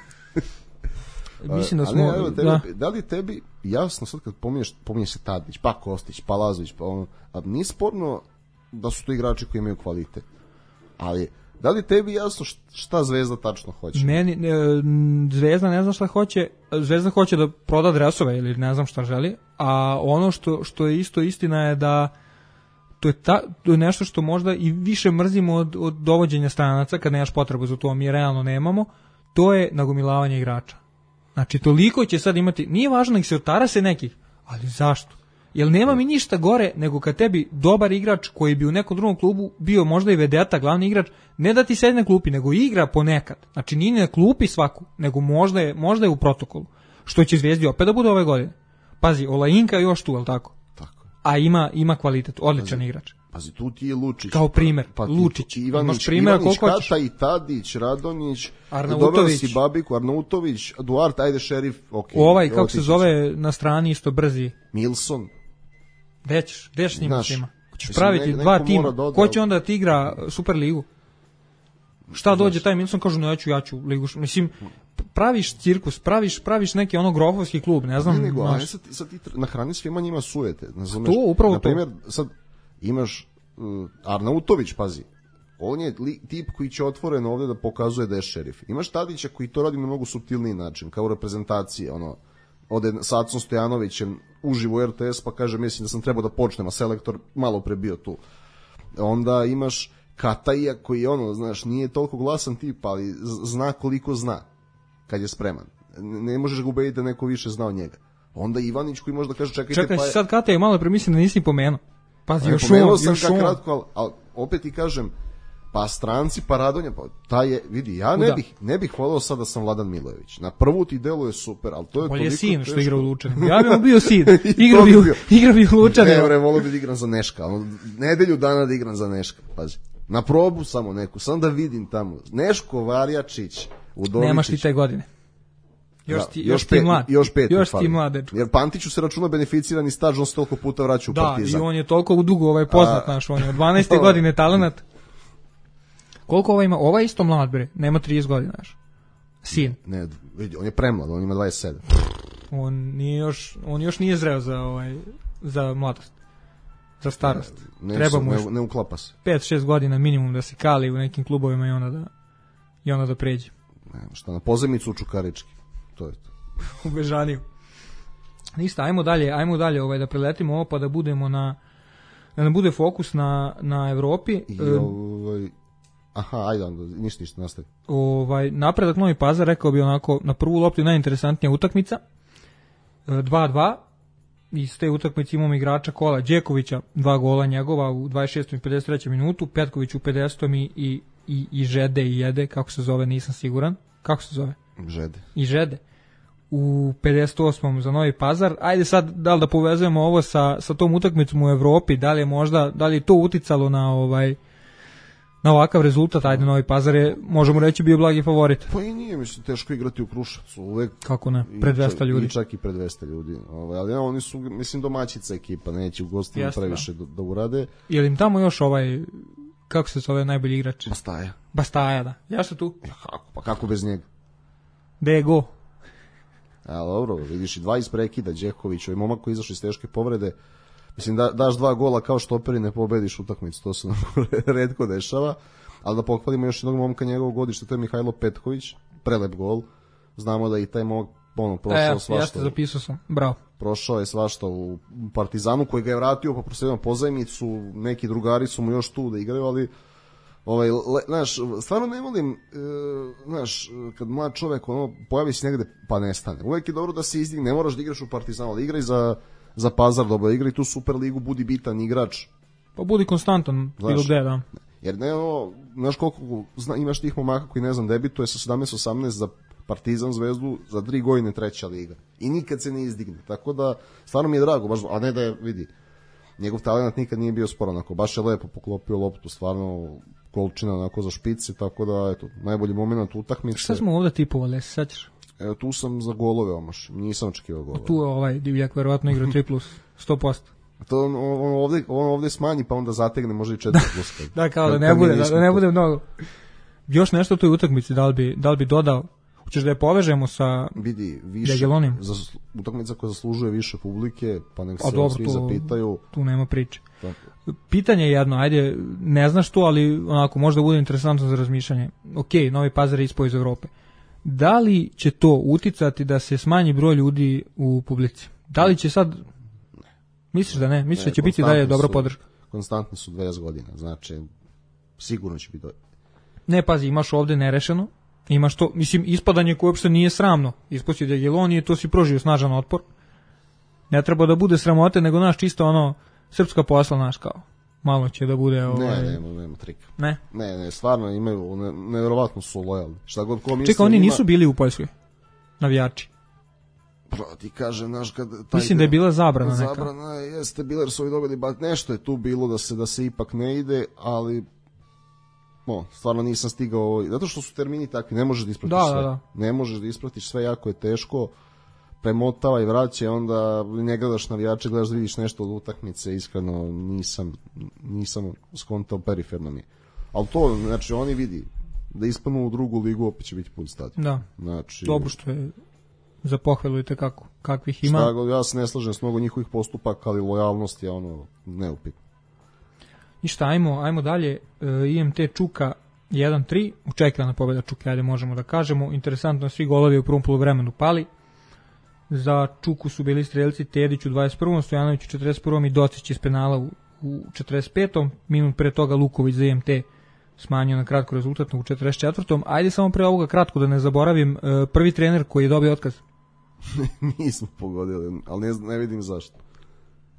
Mislim da smo... Da li tebi jasno sad kad pominješ se Tadić, pa Kostić, pa Lazović, pa ono, nije sporno da su to igrači koji imaju kvalitet, ali da li tebi jasno šta Zvezda tačno hoće? Meni, Zvezda ne zna šta hoće, Zvezda hoće da proda dresove ili ne znam šta želi, a ono što je isto istina je da to je nešto što možda i više mrzimo od dovođenja stranaca kad nemaš potrebu za to, mi realno nemamo, to je nagomilavanje igrača. Znači, toliko će sad imati, nije važno nek se otara se nekih, ali zašto? Jer nema mi ništa gore nego kad tebi dobar igrač koji bi u nekom drugom klubu bio možda i vedeta, glavni igrač, ne da ti sedne na klupi, nego igra ponekad. Znači, nije na klupi svaku, nego možda je u protokolu. Što će Zvezdi opet da bude ove godine. Pazi, Olajinka je još tu, ali tako? Tako. A ima kvalitet, odličan igrač. Pazi, tu ti je Lučić. Kao primer, Lučić. Ivanić, Kata i Tadić, Radonjić, Arnautović. Si Babiku, Arnautović, Duarte, ajde Šerif, okej. Ovaj, kako se zove na strani isto brzi? Milson. Gde ćeš s njima svima? Hoćeš praviti dva tima? Ko će onda da ti igra Superligu? Šta dođe taj Milson, kažu, no ja ću ligu. Mislim, praviš cirkus, praviš neki ono grofovski klub, ne znam. Sad ti na hrani svima njima sujete. To, upravo to. Naprimjer, sad imaš Arnautović, pazi, on je tip koji će otvoreno ovde da pokazuje da je šerif. Imaš Tadića koji to radi na mnogo suptilniji način, kao reprezentacije, ode sa Acom Stojanovićem uživo u RTS pa kaže, mislim da sam trebao da počnem, a selektor malo pre bio tu. Onda imaš Kataija koji znaš, nije toliko glasan tip, ali zna koliko zna kad je spreman. Ne možeš ga ubediti da neko više zna od njega. Onda Ivanić koji može da kaže, čekaj, sad Kataija malo pre mislim da nisi pomenuo. Pazi, još pomenuo sam kratko, ali opet ti kažem, Pa stranci, pa Radonja, pa taj je, vidi, ja ne bih voleo sad da sam Vladan Milojević. Na prvu ti deluje super, ali to je bolje toliko sin teško. što igra u Lučanima. Ja bih bio sin, igra bi u Lučanima. Ne, volio bi da igram za Neška, nedelju dana da igram za Neška, pazi. Na probu samo neku, sam da vidim tamo. Neško, Varjačić, Udovičić. Nemaš ti te godine. Još ti mlad. Jer Pantiću se računa beneficirani staž, on se toliko puta vraća u Partizan. Da, i on je toliko dugo poznat naš, on je od 12. godine talenat. Koliko ova ima? Ova je isto mlad, bre, nema 30 godina, znaš. Sin. Ne, vidi, on je premlad, on ima 27. On još nije zreo za mladost. Za starost. Treba mu ne uklapa se. 5-6 godina minimum da se kali u nekim klubovima i onda da pređe. Ne, šta, na pozemicu u Čukarički. To je to. U Bežaniju. Ništa, ajmo dalje da preletimo ovo pa da budemo da nam bude fokus na Evropi. Ajde, ništa, nastavi. Napredak Novi Pazar, rekao bi onako, na prvu loptu najinteresantnija utakmica. 2-2. Iz te utakmice imamo igrača Kola Đekovića, 2 gola njegova u 26. i 53. minutu, Petković u 50. i Žede i Jede, kako se zove, nisam siguran. Kako se zove? Žede. U 58. za Novi Pazar. Ajde sad, da li da povezujemo ovo sa tom utakmicom u Evropi, da li je to uticalo na ovakav rezultat? Ajde, Novi Pazar je, možemo reći, bio blagi favorit. Pa i nije, mislim, teško igrati u Kruševcu uvek. Kako ne, pred 200 ljudi. I čak i pred 200 ljudi. Ali oni su, mislim, domaćica ekipa, neće u gostima previše da urade. Je li im tamo još kako se zove najbolji igrač? Bastaja, da. Ja što tu? Pa kako bez njega? Dego. Dobro, vidiš i 2 iz prekida, Đeković, ovaj momak koji izašao iz teške povrede. Mislim, daš 2 gola kao štoperi, ne pobediš utakmicu, to se retko dešava. Ali da pohvalimo još jednog momka njegovog godišta, to je Mihajlo Petković, prelep gol. Znamo da i taj momak prošao svašta. Jeste, zapisao sam, bravo. Prošao je svašta u Partizanu, koji ga je vratio pa prosledio pozajmicu, neki drugari su mu još tu da igraju, ali znaš, stvarno ne volim, znaš, kad mlad čovek pojavi se negde pa nestane. Uvek je dobro da se izdigne, ne moraš da igraš u Partizanu, ali igraj za Pazar, dobro, igraj tu Super ligu, budi bitan igrač. Pa budi konstantan, bilo gde, da. Jer znaš koliko imaš tih momaka koji, ne znam, debituje sa 17-18 za Partizan, Zvezdu, za 3 godine 3. liga. I nikad se ne izdigne. Tako da, stvarno mi je drago, baš, a ne da je, vidi, njegov talent nikad nije bio sporan, ako baš je lepo poklopio loptu, stvarno količina onako za špice, tako da, eto, najbolji moment utakmice. Šta smo ovdje tipovali, se sećaš? Evo, tu sam za golove omaš, nisam očekivao golove. Tu je Divljak verovatno igra 3+, 100%. To on ovdje smanji, pa onda zategne možda i 4+. Da, kao da ne bude mnogo. Još nešto u toj utakmici, da li bi dodao? Hoćeš da je povežemo sa Jagiellonim? Utakmica koja zaslužuje više publike, pa nek se svi zapitaju. Tu nema priče. Pitanje je jedno, ajde, ne znaš to, ali onako možda bude interesantno za razmišljanje. Ok, Novi Pazar je ispao iz Evrope. Da li će to uticati da se smanji broj ljudi u publici? Da li će sad... Misliš da ne? Misliš da će biti dalje dobra podrška? Konstantni su 20 godina, znači sigurno će biti dobro. Ne, pazi, imaš ovde nerešeno, imaš to, mislim, ispadanje koje uopšte nije sramno. Ispoći Jagiellon i to si prožio snažan otpor. Ne treba da bude sramote, nego naš čisto srpska posla, naš kao. Malo će da bude... nema trika. Ne? Ne, stvarno imaju, nevjerovatno su lojalni. Šta god ko misli... Čekaj, oni nisu bili u Poljskoj, navijači. Ti kažem, znaš, mislim da je bila zabrana neka. Zabrana jeste bila jer su ovi dobili, nešto je tu bilo da se ipak ne ide, ali stvarno nisam stigao, zato što su termini takvi, ne možeš da ispratiš sve. Da. Ne možeš da ispratiš sve, jako je teško, premotava i vraća, onda ne gledaš navijače, gledaš da vidiš nešto od utakmice, iskreno nisam skontao, periferno mi. Ali to, znači, oni vidi da ispanu u drugu ligu, opet će biti pun stadion. Da, znači, dobro što je za pohvalu i tekako, kakvih ima. Ja se ne slažem s mnogo njihovih postupaka, ali lojalnost je neupitna. Ništa, ajmo dalje. IMT Čuka 1-3, očekivana pobjeda Čuke, ajde možemo da kažemo. Interesantno, svi golovi u prvom poluvremenu pali. Za Čuku su bili strelci Tedić u 21. Stojanović u 41. i Docić iz penala u 45. Minut pre toga Luković za IMT smanjio na kratko rezultatno u 44. Ajde samo pre ovoga kratko da ne zaboravim, prvi trener koji je dobio otkaz. Nismo pogodili, ali ne vidim zašto.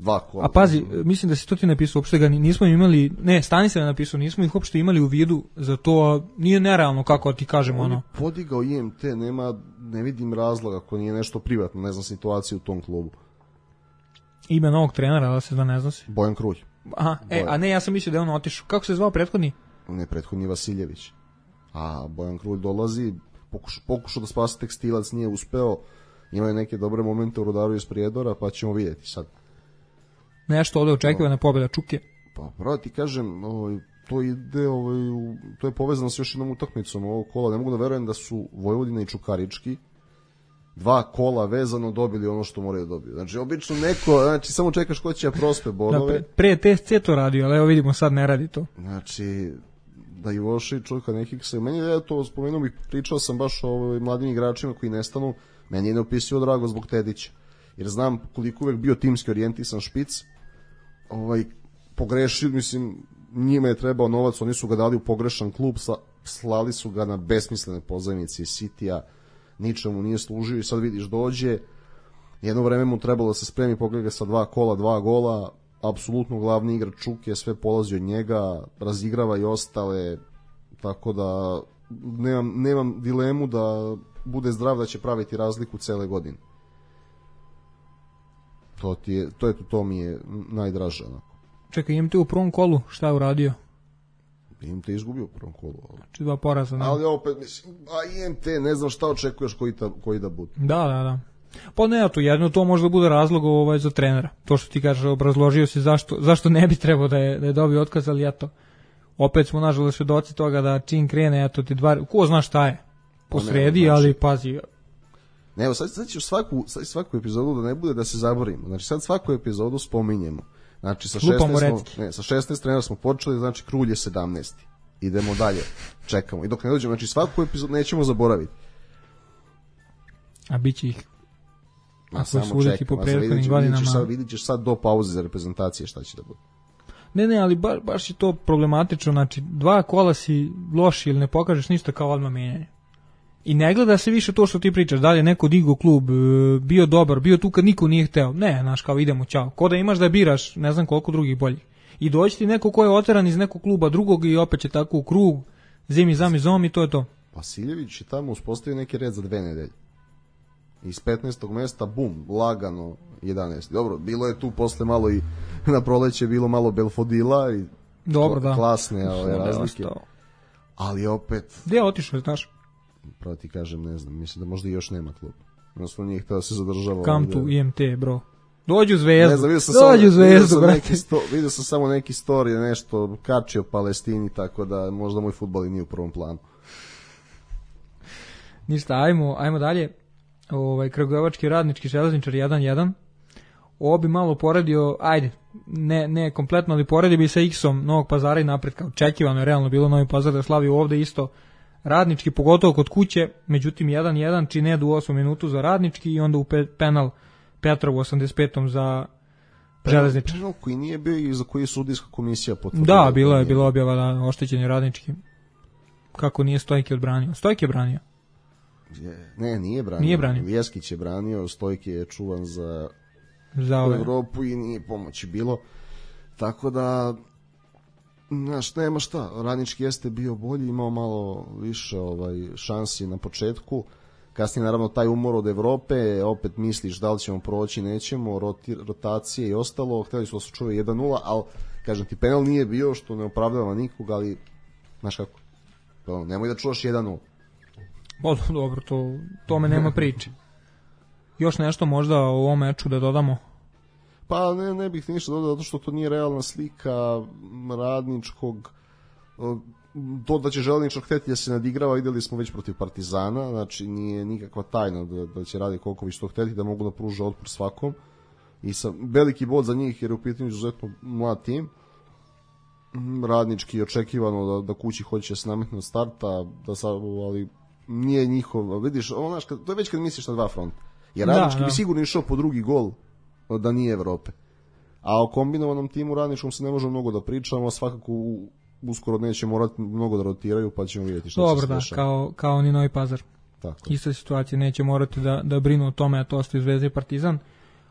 2 kola. A pazi, mislim da si to ti napisao, uopšte ga nismo imali, ne, Stanislav je napisao, nismo ih uopšte imali u vidu za to, a nije nerealno kako ti kažemo ono. Podigao IMT, ne vidim razloga ako nije nešto privatno, ne znam situaciju u tom klubu. Ime novog trenera, da se da ne zna se. Bojan Krulj. Aha, a ne, ja sam mislio da je on otišao. Kako se zvao prethodni? Ne, prethodni Vasiljević. A Bojan Krulj dolazi, pokušao da spasi Tekstilac, nije uspeo, imaju neke dobre momente u Rudaru iz Prijedora, pa ćemo vidjeti sad. Nešto ovde očekivana pobjeda Čuke. Pa pravo ti kažem, to ide, to je povezano s još jednom utakmicom ovog kola. Ne mogu da verujem da su Vojvodina i Čukarički 2 kola vezano dobili ono što moraju dobiti. Znači, obično samo čekaš ko će prospe bodove. Da, pre TSC to radio, ali evo vidimo sad ne radi to. Znači, da i Voša i Čujka nekih se... Meni je to, spomenuo bih, pričao sam baš o mladim igračima koji nestanu. Meni je neopisivo drago zbog Tedića. Jer znam koliko uvek bio timski orijentisan špic. Pogrešio, mislim, njima je trebao novac, oni su ga dali u pogrešan klub, slali su ga na besmislene pozajmice iz Citya, ničemu nije služio i sad vidiš dođe, jedno vreme mu trebalo da se spremi, pogleda sa 2 kola, 2 gola, apsolutno glavni igrač Čuke, sve polazi od njega, razigrava i ostale, tako da nemam dilemu da bude zdrav, da će praviti razliku cele godine. To mi je najdraže onako. Čekaj, IMT u prvom kolu, šta je uradio? IMT je izgubio u prvom kolu. Znači 2 poraza. Ne? Ali opet, mislim, IMT, ne znam šta očekuješ koji da bude. Da. Pa ne, jedno to može da bude razlog za trenera. To što ti kažeš, obrazložio si zašto ne bi trebao da je dobio otkaz, ali eto, opet smo nažalost svedoci toga da čim krene, eto ti ko zna šta je po sredi, ali pazi. Ne, evo, sad ćeš svaku epizodu da ne bude da se zaborimo. Znači sad svaku epizodu spominjemo. Znači sa 16 trenera smo počeli, znači Krulj je 17. Idemo dalje, čekamo. I dok ne dođemo, znači svaku epizodu nećemo zaboraviti. A bit će ih. Ako suditi po prethodnim godinama. Vidit ćeš sad do pauze za reprezentacije šta će da bude. Ne, ali baš je to problematično. Znači 2 kola si loši ili ne pokažeš ništa kao odmah menjanje. I ne gleda se više to što ti pričaš, da li je neko digao klub, bio dobar, bio tu kad niko nije hteo. Ne, znaš, kao idemo, ćao. Ko da imaš da biraš, ne znam koliko drugih boljih. I doći ti neko ko je oteran iz nekog kluba drugog i opet će tako u krug, zimi, zami, zom i to je to. Vasiljević je tamo uspostavio neki red za 2 nedelje. Iz 15. mesta, bum, lagano 11. Dobro, bilo je tu posle malo i na proleće bilo malo Belfodila i klasne razlike. Ali opet... Gde je otišao, znaš? Pravo ti kažem, ne znam, mislim da možda i još nema klub. Jednostavno nije htio da se zadržava. Come to IMT, bro. Dođu Zvezdu, brate. Vidio sam samo neki story, nešto kačio Palestini, tako da možda moj fudbal i nije u prvom planu. Ništa, ajmo dalje. Kragujevački Radnički Železničar 1-1. Ovo bi malo poredio, ajde, ne kompletno, ali poredio bi sa X-om Novog Pazara i Napretka. Očekivano je realno bilo Novi Pazar da slavi ovde isto Radnički, pogotovo kod kuće, međutim 1-1, Činedu u 8 minutu za Radnički i onda u penal Petrov u 85. za Železničar. Penal koji nije bio i za koji je sudijska komisija potvrdila. Da, bila objava da oštećen Radnički. Kako nije Stojke odbranio? Stojke je branio? Ne, nije branio. Ljeskić je branio, Stojke je čuvan za Evropu i nije pomoći bilo. Tako da... Znaš, nema šta, Radnički jeste bio bolji, imao malo više šansi na početku, kasnije naravno taj umor od Evrope, opet misliš da li ćemo proći, nećemo, rotacije i ostalo, hteli su da se čuje 1-0, ali kažem ti, penal nije bio, što ne opravdava nikog, ali znaš kako, nemoj da čuvaš 1-0. Dobro, tome nema priče. Još nešto možda o ovom meču da dodamo? Pa ne bih ništa dodao, zato što to nije realna slika Radničkog. To da će Železničar hteti da se nadigrava, videli smo već protiv Partizana, znači nije nikakva tajna da će Rade Koković to hteti, da mogu da pruže otpor svakom. I veliki bod za njih jer je u pitanju izuzetno mlad tim. Radnički je očekivano da kući hoće se nametnuti od starta, ali nije njihov, vidiš, to je već kad misliš na 2 fronta. Jer Radnički bi sigurno išao po drugi gol da nije Evrope. A o kombinovanom timu Radničkom se ne može mnogo da pričamo, svakako uskoro neće morati mnogo da rotiraju, pa ćemo vidjeti što se dešava. Dobro, da, kao ni Novi Pazar. Tako. Ista situacija, neće morati da brinu o tome, a to ostaju Zvezda i Partizan.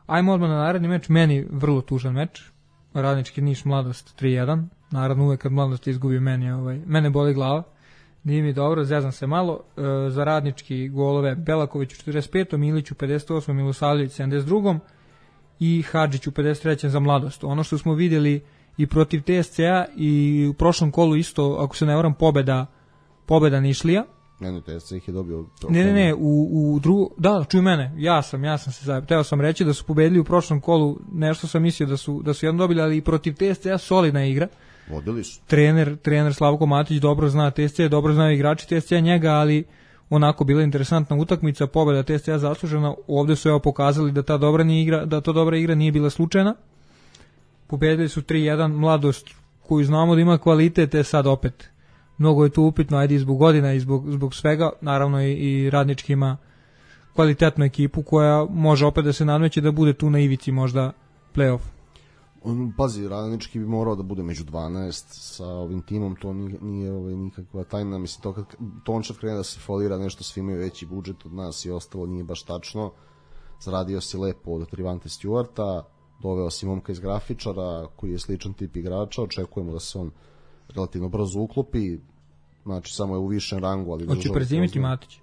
Ajmo odmah na naredni meč, meni vrlo tužan meč. Radnički Niš Mladost 3-1. Naravno uvek kad Mladost izgubi mene boli glava. Nije mi dobro, zezam se malo. Za Radnički golove Belaković u 45. Milić u 58. Milosavljević u 72. i Hadžić u 53. za Mladost. Ono što smo vidjeli i protiv TSC-a i u prošlom kolu isto, ako se ne varam, pobeda Nišlija. TSC ih je dobio. Ne, u drugu, da, čuj mene, ja sam se zajebao. Teo sam reći da su pobedili u prošlom kolu, nešto sam mislio da su jedno dobili, ali i protiv TSC-a solidna igra. Vodili su. Trener Slavko Matić dobro zna TSC, dobro znaju igrači TSC njega, ali onako bila interesantna utakmica, pobeda TSC zaslužena. Ovde su pokazali da ta dobra igra nije bila slučajna. Pobedili su 3-1 Mladost, koju znamo da ima kvalitet, sad opet mnogo je tu upitno, ajde, zbog godina i zbog svega. Naravno i Radnički ima kvalitetnu ekipu koja može opet da se nadmeće da bude tu na ivici možda play-off. Pazi, Radnički bi morao da bude među 12 sa ovim timom, to nije nikakva tajna. Mislim, to kad Tončev krene da se folira nešto, svi imaju veći budžet od nas i ostalo, nije baš tačno. Zaradio si lepo od Trivante Stewarta, doveo si momka iz grafičara koji je sličan tip igrača, očekujemo da se on relativno brzo uklopi, znači samo je u višem rangu. Ali hoće prezimiti Matić?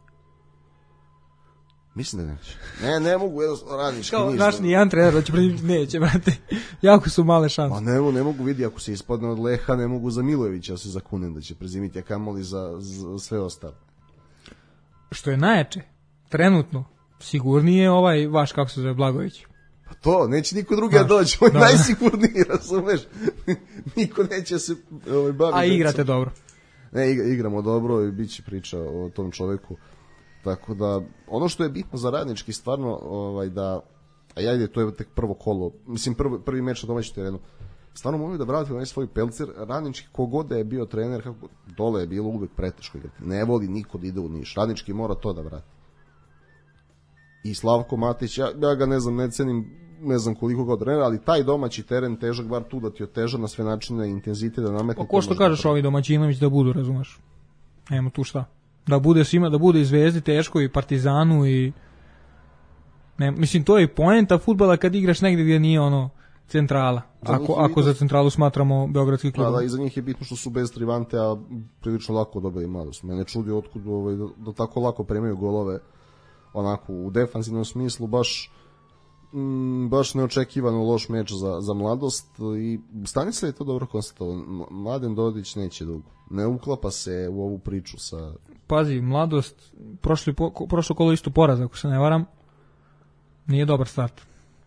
Mislim da neće. Ne mogu, Radnički Niš. Znaš, ni jedan trener hoće prezimiti, neće, brate. Jako su male šanse. Pa ne mogu vidi, ako se ispadne od Leha, ne mogu za Milojevića se zakunem da će prezimiti, a kamoli za sve ostalo. Što je najjače, trenutno, sigurnije vaš, kako se zove, Blagović. Pa to, neće niko drugi da dođe, on je najsigurniji, razumeš? Niko neće se baviti. A igrate dobro. Ne, igramo dobro i bit će priča o tom čoveku. Tako da, ono što je bitno za Radnički stvarno, to je tek prvo kolo, mislim prvi meč na domaćem terenu, stvarno moraju da vrati onaj svoj pelcer. Radnički, kogod da je bio trener, kako dole je bilo uvek preteško igrati, ne voli niko da ide u Niš, Radnički mora to da vrati. I Slavko Matić, ja ga ne cenim, ne znam koliko ga trenera, ali taj domaći teren težak, bar tu da ti oteža na sve načine, intenzitet da nametne. Ko što kažeš, ovi Domaćinović da budu, razumeš? Nemo tu šta. Da bude svima, da bude i Zvezdi teško i Partizanu i mislim, to je i poenta fudbala kad igraš negdje gdje nije centrala. Ako za centralu smatramo beogradski klub. Da, i za njih je bitno što su bez Trivante, a prilično lako dobili Mladost. Mene čudi otkud da tako lako primaju golove, onako u defanzivnom smislu, baš neočekivano loš meč za Mladost. I Stanica je to dobro konstatovao. Mladen Dodić neće dugo. Ne uklapa se u ovu priču sa... Pazi, Mladost, prošlo kolo isto poraz, ako se ne varam, nije dobar start.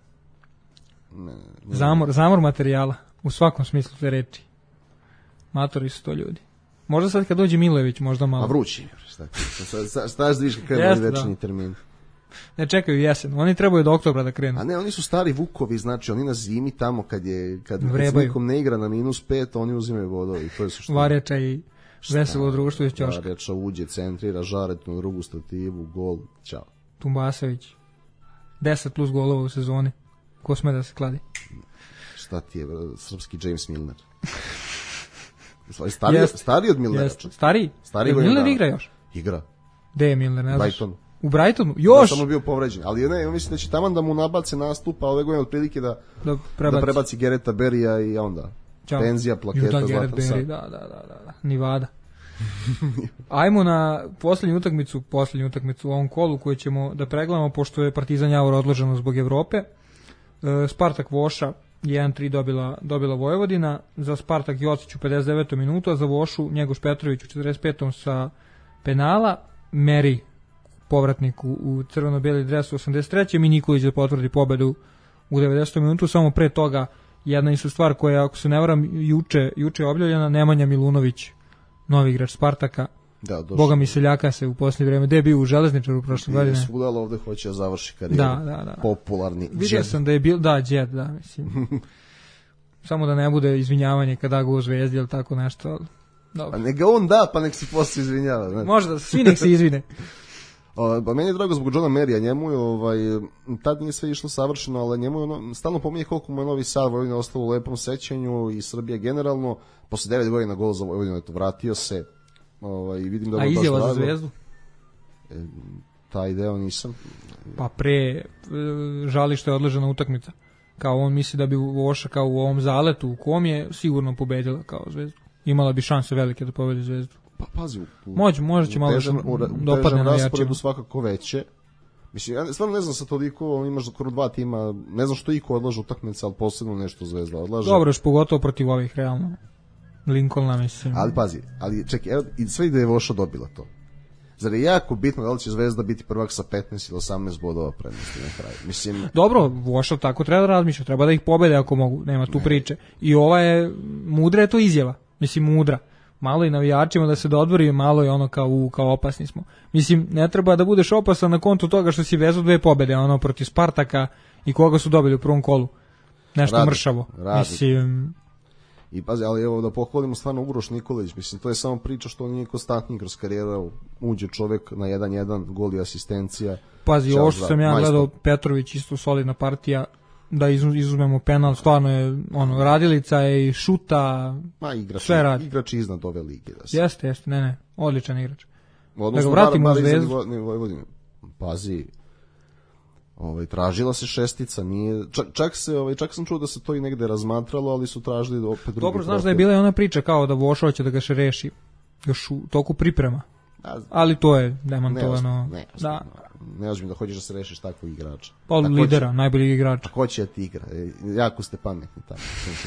Zamor materijala, u svakom smislu te reči. Matori su to ljudi. Možda sad kad dođe Milojević, možda malo. A vrući, šta vidiš kakav je večni termin. Ne čekaju jesen, oni trebaju do oktobra da krenu. A ne, oni su stari vukovi, znači oni na zimi tamo kad nikom ne igra na -5, oni uzimaju vodovi, to je suština. Varjača i veselo društvo iz ćoška. Varjača uđe, centrira, žaret na drugu stativu, gol, čao. Tumbasević, 10 plus golova u sezoni, ko sme da se kladi? Šta ti je, srpski James Milner? Stariji od Milnera. Stariji? Milner igra još? Igra. Gde je Milner, ne znaš? Brightonu. U Brightonu? Još? Da, samo bio povređen. Ali ne, mislim da će taman da mu nabace nastupa ove godine otprilike da prebaci Gereta Berija i onda penzija, plaketa, zlatan sad. Da. Nivada. Ajmo na posljednju utakmicu u ovom kolu koju ćemo da pregledamo, pošto je Partizan Javor odloženo zbog Evrope. Spartak Voša 1-3 dobila Vojvodina. Za Spartak Jocić u 59. minutu, a za Vošu Njegoš Petrović u 45. sa penala. Meri povratnik u crveno-bijeli dres u 83. i Nikolić da potvrdi pobedu u 90. minutu. Samo pre toga jedna isto stvar koja, ako se ne varam, juče objavljena, Nemanja Milunović, novi igrač Spartaka. Da, Boga mi seljaka se u posljednje vreme. Gde je bio u Železničaru prošle godine? Svuda, ali ovde hoće da završi karijeru. Da. Popularni Džed. Vidio sam da je bil, Džed, mislim. Samo da ne bude izvinjavanje kada ga u Zvezdi ili tako nešto. Ali, dobro. Pa neka on da, pa nek se posle izvinjava. Znači. Možda, svi nek se izvine. Pa meni je drago zbog Johna Merija, njemu je tad nije sve išlo savršeno, ali njemu je stalno pominje koliko mu je Novi Sad Vojvodina ostalo u lepom sećanju i Srbija generalno. Posle 9 godina gol za Vojvodinu, vratio se. Vidim da a izjava za Zvezdu? Taj deo nisam. Pa žali što je odložena utakmica. Kao on misli da bi Voša kao u ovom zaletu u kom je sigurno pobedila kao Zvezdu. Imala bi šanse velike da pobedi Zvezdu. Pa pazi, možda će malo dopadne na jačima. Svakako veće. Mislim, ja stvarno ne znam sa toliko, imaš skoro 2 tima, ne znam što iko odlaže utakmice, ali posebno nešto Zvezda odlaže. Dobro, još pogotovo protiv ovih, realno. Lincolna, mislim. Ali pazi, čekaj, evo, sve da je Voša dobila to. Zar je jako bitno da li će Zvezda biti prvak sa 15 ili 18 bodova prednosti na kraju? Mislim... Dobro, Voša tako treba da razmišlja, treba da ih pobede ako mogu, nema tu priče. I ova je, mudra je to izjava, mislim mudra. Malo i navijačima da se dodvori, malo je ono kao opasni smo. Mislim, ne treba da budeš opasan na kontu toga što si vezao 2 pobede, ono protiv Spartaka i koga su dobili u prvom kolu. Nešto mršavo. Mislim... I pazi, ali evo da pohvalimo stvarno Uroš Nikolić, mislim, to je samo priča što on nije konstantni kroz karijeru, uđe čovek na 1-1, gol i asistencija. Pazi, ovo što sam ja gledao, Petrović isto solidna partija, da izuzmemo penal, stvarno je ono, radilica je i šuta, sve radi. Igrač iznad ove lige. Da se... Jeste, ne, odličan igrač. Odnosno, da ga vratimo u Zvezdu. Pazi, tražila se šestica, nije, čak sam čuo da se to i negde razmatralo, ali su tražili opet drugi. Dobro, znaš da je bila i ona priča kao da Voša hoće da ga se reši još u toku priprema. Ali to je demantovano. Ne da hoćeš da se rešiš takvog igrača. Pa od lidera, najboljeg igrača. Ko će ti igra? Jako ste pametni tamo.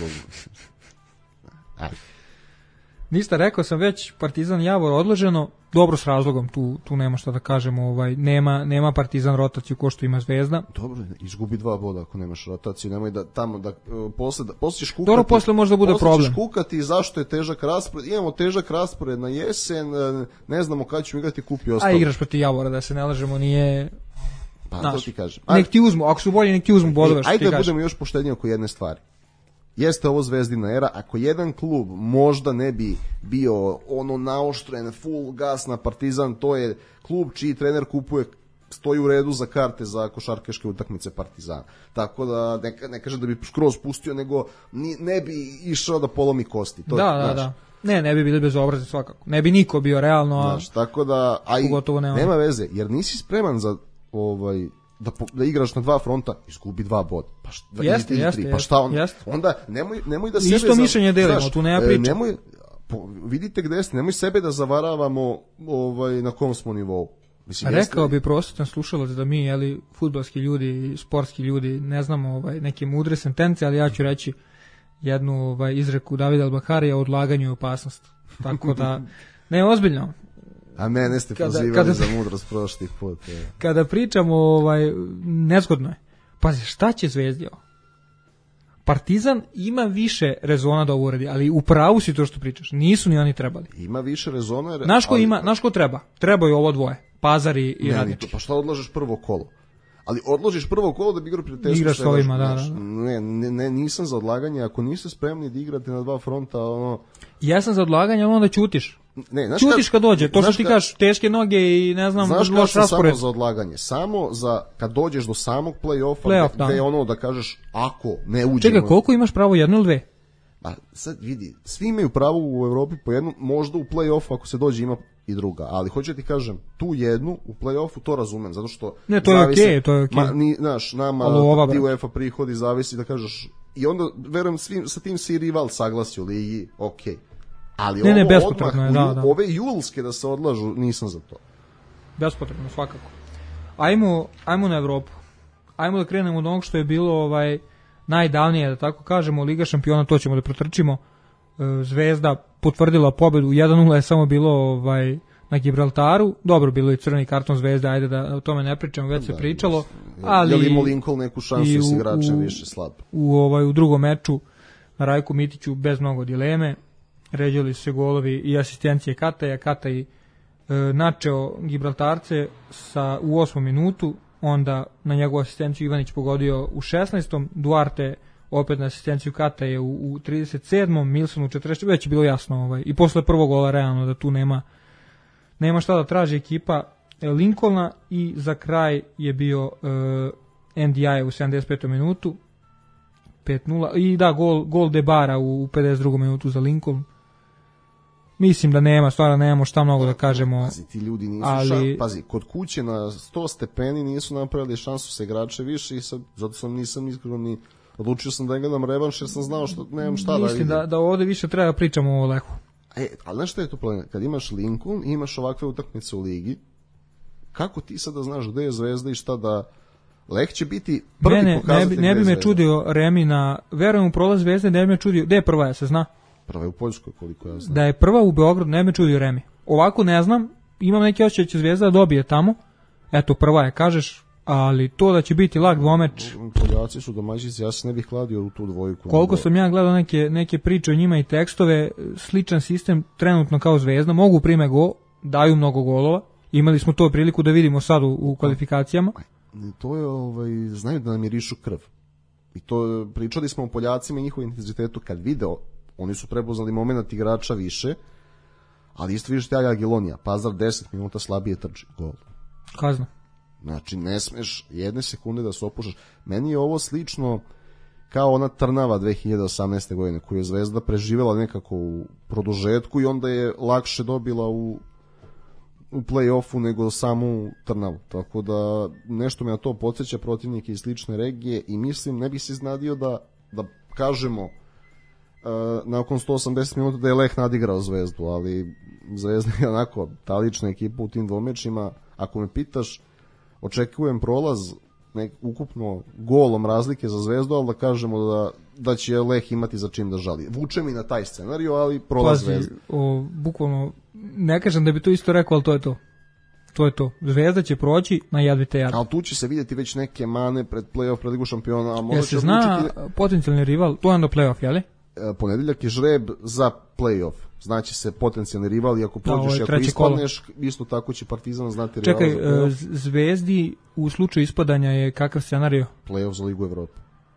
Ajde. Ništa, rekao sam već, Partizan Javor odloženo, dobro s razlogom, tu nema šta da kažemo, nema Partizan rotaciju ko što ima Zvezda. Dobro, izgubi 2 boda ako nemaš rotaciju, nemoj da tamo da posle ćeš kukati. Dobro, posle možda bude problem. Posle ćeš kukati zašto je težak raspored, imamo težak raspored na jesen, ne znamo kada ćemo igrati, kupi ostalo. A igraš protiv Javora, da se ne lažemo, nije... Pa, to ti kažem. Nek ti uzmu, ako su bolji, nek ti uzmu bodove, što ti kažem. Ajde da budemo još poštedniji oko jedne stvari. Jeste ovo Zvezdina era, ako jedan klub možda ne bi bio ono naoštren, full gas na Partizan, to je klub čiji trener kupuje, stoji u redu za karte za košarkaške utakmice Partizana. Tako da ne kažem da bi skroz pustio, nego ne bi išao da polomi kosti. To da. Ne bi bili bezobrazni svakako. Ne bi niko bio realno, a tako da, nema veze, jer nisi spreman za da igraš na 2 fronta, izgubi 2 boda. Pa jeste, pa šta onda? Jeste. Onda nemoj da sebe... Isto mišljenje delimo, tu nema priča. Vidite gde ste, nemoj sebe da zavaravamo na kom smo nivou. Mislim, rekao bi prosjetan slušalac da mi, fudbalski ljudi, sportski ljudi, ne znamo neke mudre sentence, ali ja ću reći jednu izreku Davida Al-Baharija o odlaganju i opasnost. Tako da, ne, ozbiljno. A mene ste pozivali za mudrost prošlih put. Kada pričamo, nezgodno je. Pazi, šta će Zvezdi ovo? Partizan ima više rezona da ovo uradi, ali u pravu si to što pričaš. Nisu ni oni trebali. Ima više rezona. Znaš ko treba? Trebaju ovo dvoje. Pazar i Radnički. Pa šta odlažeš prvo kolo? Ali odložiš prvo kolo da bi igrao prijateljstvo. Igraš s ovima, da. Ne, nisam za odlaganje. Ako niste spremni da igrate na 2 fronta, Ja sam za odlaganje, onda ćutiš. Ćutiš kad dođe, to što ti kažeš, teške noge i ne znam, loš raspored. Znaš kako samo za odlaganje? Samo za kad dođeš do samog play-offa, gde je da kažeš, ako ne uđemo... Čekaj, koliko imaš pravo, 1 ili 2? Pa sad vidi, svi imaju pravo u Evropi po jednu, možda u play-offu ako se dođe ima i druga, ali hoću ti kažem, tu jednu u play-offu to razumem, zato što... Ne, to je okej. Znaš, nama ti UEFA prihodi zavisi da kažeš, i onda, verujem, sa tim si rival saglasi u ligi, okej. Ali bespotrebno je, da. Ove julske da se odlažu, nisam za to. Bespotrebno, svakako. Ajmo na Evropu. Ajmo da krenemo od onog što je bilo najdavnije, da tako kažemo, Liga šampiona, to ćemo da protrčimo. Zvezda potvrdila pobedu, 1-0 je samo bilo na Gibraltaru. Dobro, bilo je crveni karton Zvezde, ajde da o tome ne pričamo, već se pričalo. Ali je li imao Lincoln neku šansu s igračem više slab? U drugom meču na Rajku Mitiću bez mnogo dileme. Ređali su se golovi i asistencije Kataja. Kataj načeo Gibraltarce u 8. minutu, onda na njegovu asistenciju Ivanić pogodio u 16. Duarte opet na asistenciju Kataja u 37. Milson u 40. Već je bilo jasno i posle prvog gola realno da tu nema šta da traži ekipa Lincolna i za kraj je bio NDI u 75. minutu 5-0 i da, gol Debara u 52. minutu za Lincoln. Mislim da nema, stvarno nemamo šta mnogo da kažemo. Pazi, ti ljudi nisu pazi, kod kuće na 100 stepeni nisu napravili šansu sa igrače više i sad, zato nisam iskreno ni odlučio sam da gledam revanš jer sam znao što nemam šta da vidim. Mislim da ovde više treba pričamo o Lehu. Ali znaš što je to problem? Kad imaš Lincoln i imaš ovakve utakmice u ligi, kako ti sada znaš gde je Zvezda i šta da... Leh će biti prvi pokazatelj. Ne bi me čudio Remi na... Verujem u prolaz Zvezde, ne bi me čudio... Gde je prva, se zna? Prva je u Poljskoj, koliko ja znam. Da je prva u Beogradu, ne bi me čudio Remi. Ovako ne znam, imam neki osjećaj da će Zvezda dobije tamo. Eto, prva je, kažeš, ali to da će biti lag dvomeč... Poljaci su domaćici, ja se ne bih kladio u tu dvojku. Koliko sam ja gledao neke priče o njima i tekstove, sličan sistem trenutno kao Zvezda, mogu prime go, daju mnogo golova. Imali smo to priliku da vidimo sad u kvalifikacijama. To je, znaju da nam mirišu krv. I to pričali smo o Poljacima i njihovom intenzitetu kad video, oni su prepoznali moment igrača više, ali isto vidiš Tjaja Agilonija, Pazar 10 minuta slabije trči, gol. Kazna. Znači, ne smeš jedne sekunde da se opušaš. Meni je ovo slično kao ona Trnava 2018. godine, koju je Zvezda preživela nekako u produžetku i onda je lakše dobila u play-offu nego samu Trnavu. Tako da nešto me na to podsjeća, protivnike iz slične regije i mislim, ne bih se iznadio da kažemo nakon 180 minuta da je Leh nadigrao Zvezdu, ali Zvezda je onako ta lična ekipa u tim dvomečima. Ako me pitaš, očekujem prolaz ukupno golom razlike za Zvezdu, ali da kažemo da će Leh imati za čim da žali. Vuče mi na taj scenariju, ali prolaz Zvezda. Bukvalno, ne kažem da bi to isto rekao, ali to je to. To je to. Zvezda će proći na jadvite jadve. Ali tu će se vidjeti već neke mane pred play-off, pred Ligu šampiona. Jel se zna potencijalni rival, to je onda play-off, jeli? Ponedeljak je žreb za play-off. Znači se potencijalni rival i ako prođeš i ako ispadneš, isto tako će Partizan znati rival. Čekaj, Zvezdi u slučaju ispadanja je kakav scenario? Play-off za Ligu Evrope.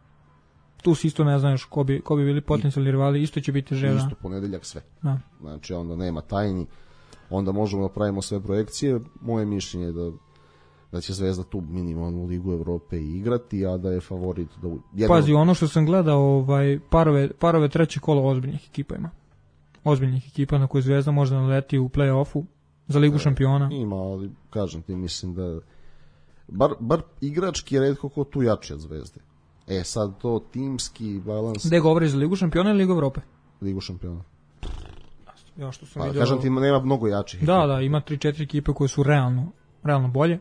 Tu si isto ne znaš ko bi bili potencijalni rivali, isto će biti žreb. Isto ponedeljak sve. Da. Znači onda nema tajni, onda možemo da pravimo sve projekcije. Moje mišljenje je da će Zvezda tu minimalnu Ligu Evrope igrati, a da je favorit da Pazi, ono što sam gledao, parove treće kolo ozbiljnih ekipa ima. Ozbiljnih ekipa na koje Zvezda može naleti u play-offu za Ligu šampiona. Ima, ali kažem ti, mislim da bar igrački je retko ko tu jači od Zvezde. Sad to timski balans... Gde govoriš za Ligu šampiona ili Ligu Evrope? Ligu šampiona. Ja što sam vidio... Kažem ti, nema mnogo jačih ekipa. Da, ima 3-4 ekipe koje su realno bolje.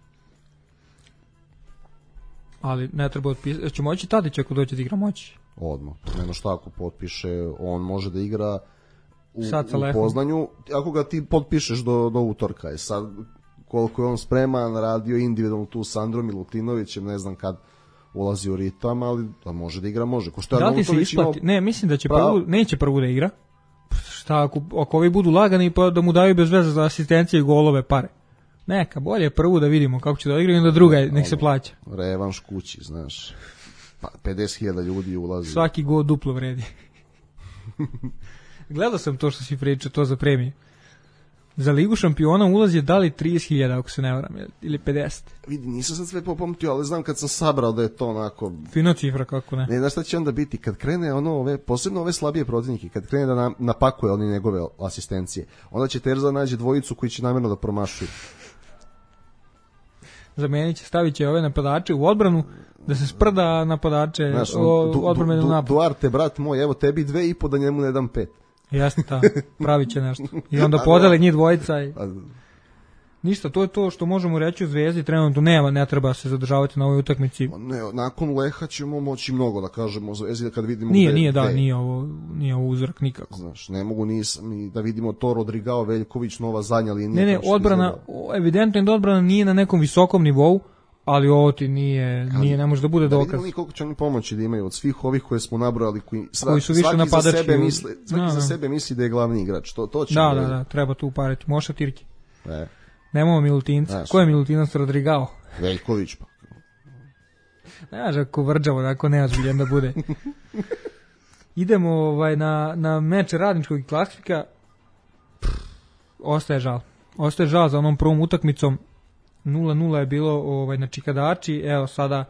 Ali ne treba otpisati. Će moći Tadić ako dođe da igra moći? Odmah. Nema šta ako potpiše, on može da igra u Poznanju. Ako ga ti potpišeš do utorka. Sad koliko je on spreman, radio individualno tu s Androm Milutinovićem, ne znam kad ulazi u ritam, ali da može da igra, može. Da ti se isplati? Ne, mislim da će neće prvu da igra. Šta ako ovi budu lagani pa da mu daju bez veze za asistencije i golove pare. Neka, bolje je prvu da vidimo kako će da igra i onda druga nek se plaća. Revanš kući, znaš. 50.000 ljudi ulazi. Svaki gol duplo vredi. Gledao sam to što si pričao, to za premije. Za Ligu šampiona ulaz je dali 30.000, ako se ne varam, ili 50. Vidi, nisam sad sve popamtio, ali znam kad sam sabrao da je to onako... Fino cifra, kako ne. Ne, znaš šta će onda biti, kad krene posebno ove slabije protivnike, kad krene da napakuje oni njegove asistencije, onda će Terza nađe dvojicu koji će namjerno da promašuju. Zamenit će, stavit će ove napadače u odbranu, da se sprda napadače odbranu napad. Duarte, brat moj, evo tebi 2,5 da njemu ne dam 5. Jasno, pravit će nešto. I onda podele njih dvojica i... Ništa, to je to što možemo reći u Zvezdi, trenutno ne treba se zadržavati na ovoj utakmici. Ne, nakon Leha ćemo moći mnogo da kažemo o Zvezdi kad vidimo... Nije ovo uzrak nikako. Znaš, ne mogu ni da vidimo to Rodrigao, Veljković, nova zadnja linija. Ne, odbrana, evidentno je da odbrana nije na nekom visokom nivou, ali ovo ti ne može da bude dokaz. Da vidimo koliko će oni pomoći da imaju od svih ovih koje smo nabrojali, koji su više napadački. Svaki za sebe misli da je glavni igrač. To će da, treba tu upariti. Moša Tirki. Nemamo Milutinca. Ko je Milutinac? Rodrigao? Veljković pa. Znaš, ako vrđavo, ako neozbiljan da bude. Idemo na meč Radničkog i Klasika. Ostaje žal za onom prvom utakmicom. 0-0 je bilo na Čikadači. Evo sada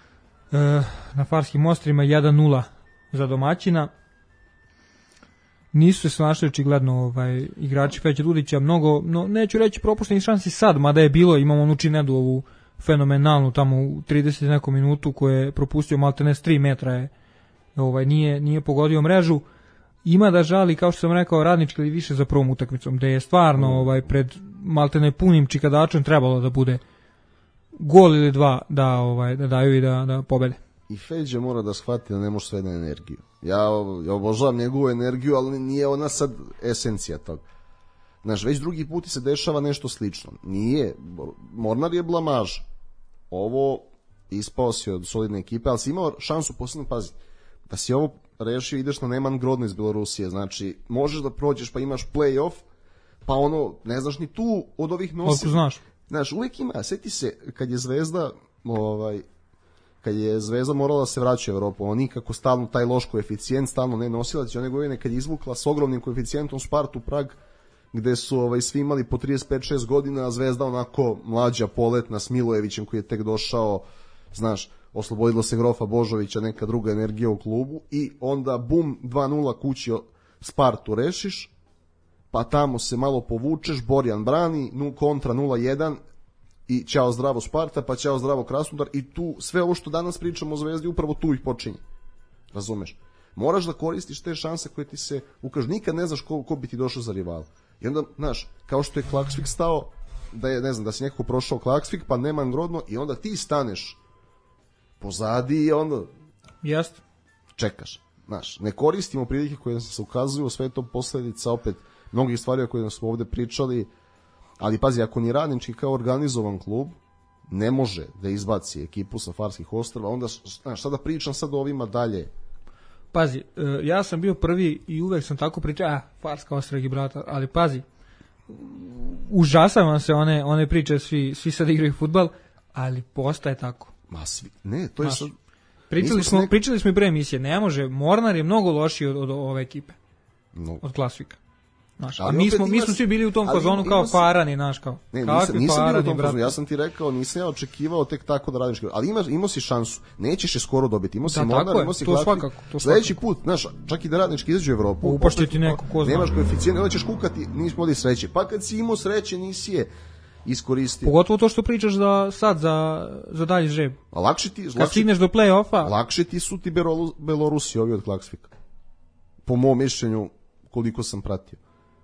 na Farskim ostrima 1-0 za domaćina. nisu se snašli očigledno igrači Feđa Dudića, mnogo, neću reći propuštenih šansi sad, mada je bilo, imamo onu Činedu ovu fenomenalnu tamo u 30 nekom minutu koje je propustio maltene s 3 metra je, nije pogodio mrežu. Ima da žali, kao što sam rekao, Radnički ili više za prvom utakmicom, da je stvarno pred maltene punim čikadačem trebalo da bude gol ili dva da daju i da pobede. I Feđa mora da shvati da ne može sve na energiju. Ja obožavam njegovu energiju, ali nije ona sad esencija toga. Znaš, već drugi put se dešava nešto slično. Nije, Mornar je blamaž. Ovo ispao si od solidne ekipe, ali si imao šansu posebno, pazi, da si ovo rešio, ideš na Neman Grodno iz Belorusije, znači možeš da prođeš pa imaš play-off, pa ne znaš ni tu od ovih nosi. Znaš, uvijek ima, sjeti se kad je Zvezda morala da se vraća u Evropu, oni kako stalno taj loš koeficijent, stalno ne nosilac, one godine kad je izvukla s ogromnim koeficijentom Spartu Prag, gde su svi imali po 35-6 godina, a Zvezda onako mlađa, poletna, s Milojevićem koji je tek došao, znaš, oslobodilo se Grofa Božovića, neka druga energija u klubu i onda bum, 2-0 kući Spartu rešiš, pa tamo se malo povučeš, Borjan brani, kontra 0-1 i ćao zdravo Sparta, pa ćao zdravo Krasnodar i tu sve ovo što danas pričamo o Zvezdi upravo tu ih počinje. Razumeš? Moraš da koristiš te šanse koje ti se ukažu. Nikad ne znaš ko bi ti došao za rivala. I onda, znaš, kao što je Klaksvik stao, da je, ne znam, da si nekako prošao Klaksvik, pa Neman Grodno i onda ti staneš pozadi i onda čekaš. Znaš, ne koristimo prilike koje se ukazuju, sve to posljedica opet mnogih stvari o kojima smo ovde pričali, ali pazi, ako ni Radnički kao organizovan klub ne može da izbaci ekipu sa Farskih ostrva, onda, znaš, sada pričam sad o ovima dalje. Pazi, ja sam bio prvi i uvek sam tako pričao, Farska ostrva Gibraltar, ali pazi, užasavam se one priče, svi sad igraju fudbal, ali postaje tako. Ma svi, ne, to je sad... Pričali smo i pre emisije, ne može, Mornar je mnogo lošiji od ove ekipe, od Klasvika. A mi smo svi bili u tom fazonu kao Parani, naš kao. Ne, nisam bio u tom fazonu, ja sam ti rekao, nisam ja očekivao tek tako da radiš, ali imao si šansu, nećeš je skoro dobiti, imao si Mornar, imao si Klasvik, sledeći put, znaš, čak i da Radnički izađe u Evropu, upašće ti neko ko zna. Nemaš koeficijent, onda ćeš kukati, nismo ovdje sreće, pa kad si imao sreće, nisi je iskoristio. Pogotovo to što pričaš sad za dalji žreb. Kad stigneš do play-offa. Lakše ti su ti Belorusi ovi od Klaksvika. Po mom mišljenju, koliko sam pratio.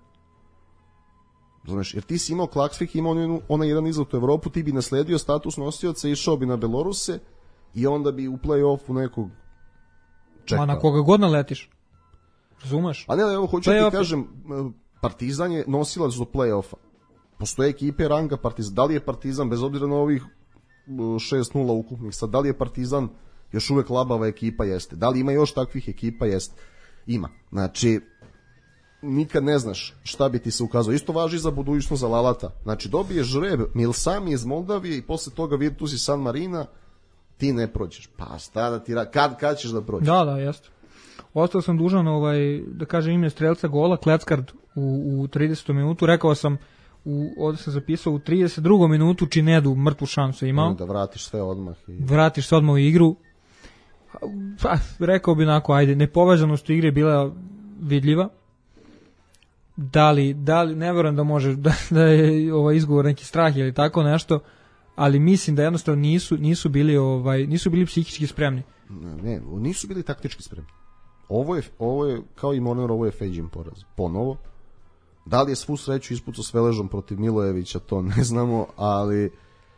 Znaš, jer ti si imao Klaksvik, imao onaj jedan izlet u Evropu, ti bi nasledio status nosioca, išao bi na Beloruse i onda bi u play-offu nekog čekao. Ma na koga god naletiš. Razumeš? A ne, evo, hoću ti kažem, Partizan je nosilac do play-offa. Postoje ekipe ranga Partizan. Da li je Partizan, bez obzira na ovih 6-0 ukupnih, sad da li je Partizan još uvek labava ekipa? Jeste. Da li ima još takvih ekipa? Jeste. Ima. Znači, nikad ne znaš šta bi ti se ukazao. Isto važi za budućnost za Lalata. Znači, dobiješ žreb Milsami iz Moldavije i posle toga Virtus iz San Marina, ti ne prođeš. Pa šta da ti kad ćeš da prođeš? Da, jeste. Ostao sam dužan da kažem ime strelca gola, Kleckard u 30. minutu. Rekao sam, ovdje sam zapisao, u 32. minutu Činedu mrtvu šansu imao. Da vratiš sve odmah. Vratiš se odmah u igru. Rekao bi onako, ajde, nepovezanost u igre je bila vidljiva. Da li ne verujem da može da je izgovor neki strah ili tako nešto, ali mislim da jednostavno nisu bili psihički spremni. Ne, nisu bili taktički spremni. Ovo je kao i Mornar, ovo je Feđin poraz. Ponovo. Da li je svu sreću ispucao s Veležom protiv Milojevića, to ne znamo, ali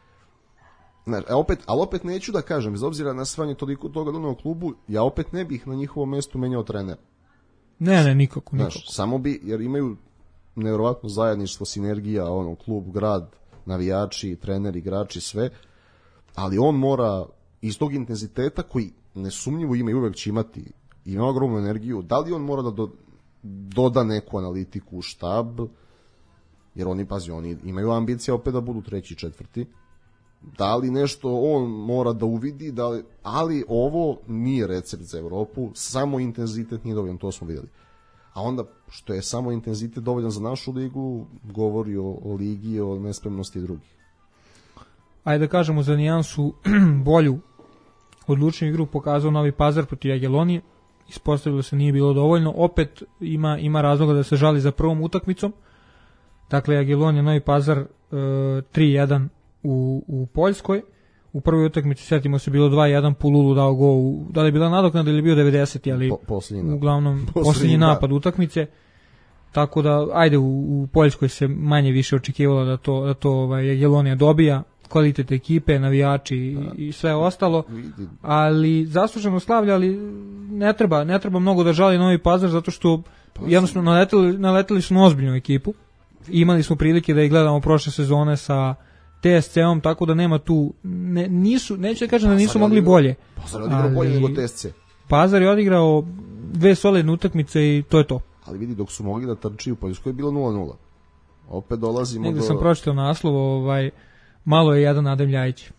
opet neću da kažem, bez obzira na sranje toliko toga u klubu, ja opet ne bih na njihovom mestu menjao trenera. Ne, nikako. Samo bi, jer imaju nevjerovatno zajedništvo, sinergija, klub, grad, navijači, trener, igrači, sve, ali on mora iz tog intenziteta koji nesumnjivo ima i uvek će imati, ima ogromnu energiju, da li on mora da doda neku analitiku u štab, jer oni imaju ambicije opet da budu 3. i 4. Da li nešto on mora da uvidi, ali ovo nije recept za Evropu, samo intenzitet nije dovoljan, to smo vidjeli. A onda, što je samo intenzitet dovoljan za našu ligu, govori o ligi, o nespremnosti drugih. Ajde da kažemo za nijansu bolju odlučniju igru pokazao Novi Pazar protiv Jagelonije. ispostavilo se nije bilo dovoljno. Opet ima razloga da se žali za prvom utakmicom. Dakle, Jagiellonija Novi Pazar 3-1 u Poljskoj. U prvoj utakmici, setimo se, bilo 2-1, Pululu dao gol. Da li je bila nadoknada ili je bio 90, ali uglavnom posljednji napad utakmice. Tako da, ajde, u Poljskoj se manje više očekivalo da to Jagiellonija dobija, kvalitet ekipe, navijači i sve ostalo, ali zasluženo slavlja, ali ne treba mnogo da žali Novi Pazar, zato što jednostavno naleteli su na ozbiljnu ekipu. Imali smo prilike da ih gledamo prošle sezone sa TSC-om, tako da nema tu, neću da kažem da nisu mogli bolje. Pazar je odigrao bolje nego TSC. Pazar je odigrao 2 solidne utakmice i to je to. Ali vidi, dok su mogli da trči u Poljskoj je bilo 0-0. Opet dolazimo negde sam pročitao naslov, malo je jedan Adem Ljajić.